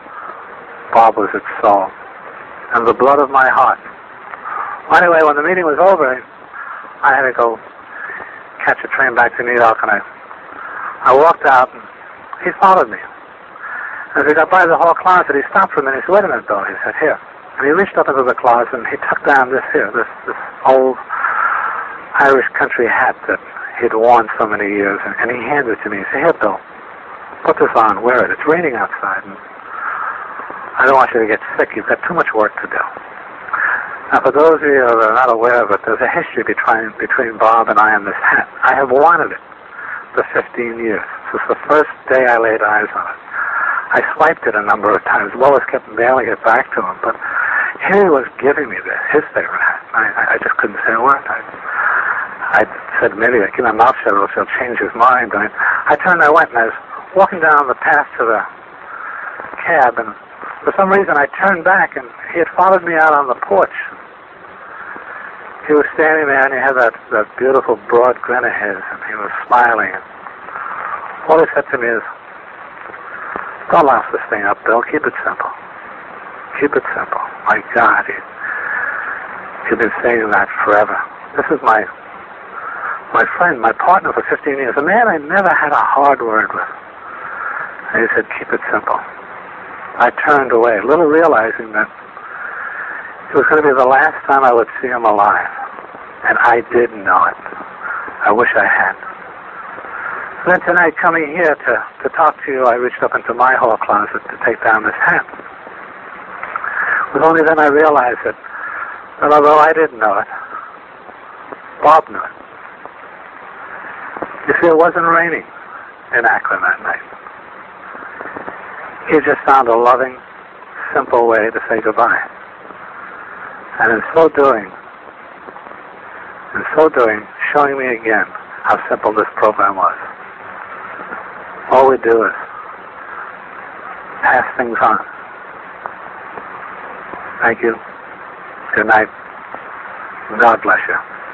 Bob was its soul and the blood of my heart. Well, anyway, when the meeting was over, I had to go catch a train back to New York, and I walked out, and he followed me. As we got by the hall closet, he stopped for a minute. He said, wait a minute, Bill. He said, here. And he reached up into the closet, and he took down this old Irish country hat that he'd worn so many years, and he handed it to me. He said, here, Bill, put this on, wear it. It's raining outside, and I don't want you to get sick. You've got too much work to do. Now, for those of you that are not aware of it, there's a history between Bob and I and this hat. I have wanted it for 15 years. Since the first day I laid eyes on it. I swiped it a number of times. Lois kept mailing it back to him, but here he was giving me this, his favorite hat. I just couldn't say a word. I said, maybe I keep my mouth shut or he'll change his mind. I turned and I went, and I was walking down the path to the cab, and for some reason I turned back, and he had followed me out on the porch. He was standing there, and he had that beautiful broad grin of his, and he was smiling. And all he said to me is, don't laugh this thing up, Bill. Keep it simple. Keep it simple. My God, he's been saying that forever. This is my friend, my partner for 15 years, a man I never had a hard word with. And he said, keep it simple. I turned away, little realizing that it was going to be the last time I would see him alive. And I did know it. I wish I had. And then tonight, coming here to talk to you, I reached up into my hall closet to take down this hat. But only then I realized that although I didn't know it, Bob knew it. You see, it wasn't raining in Akron that night. He just found a loving, simple way to say goodbye. And in so doing, showing me again how simple this program was. All we do is pass things on. Thank you. Good night. God bless you.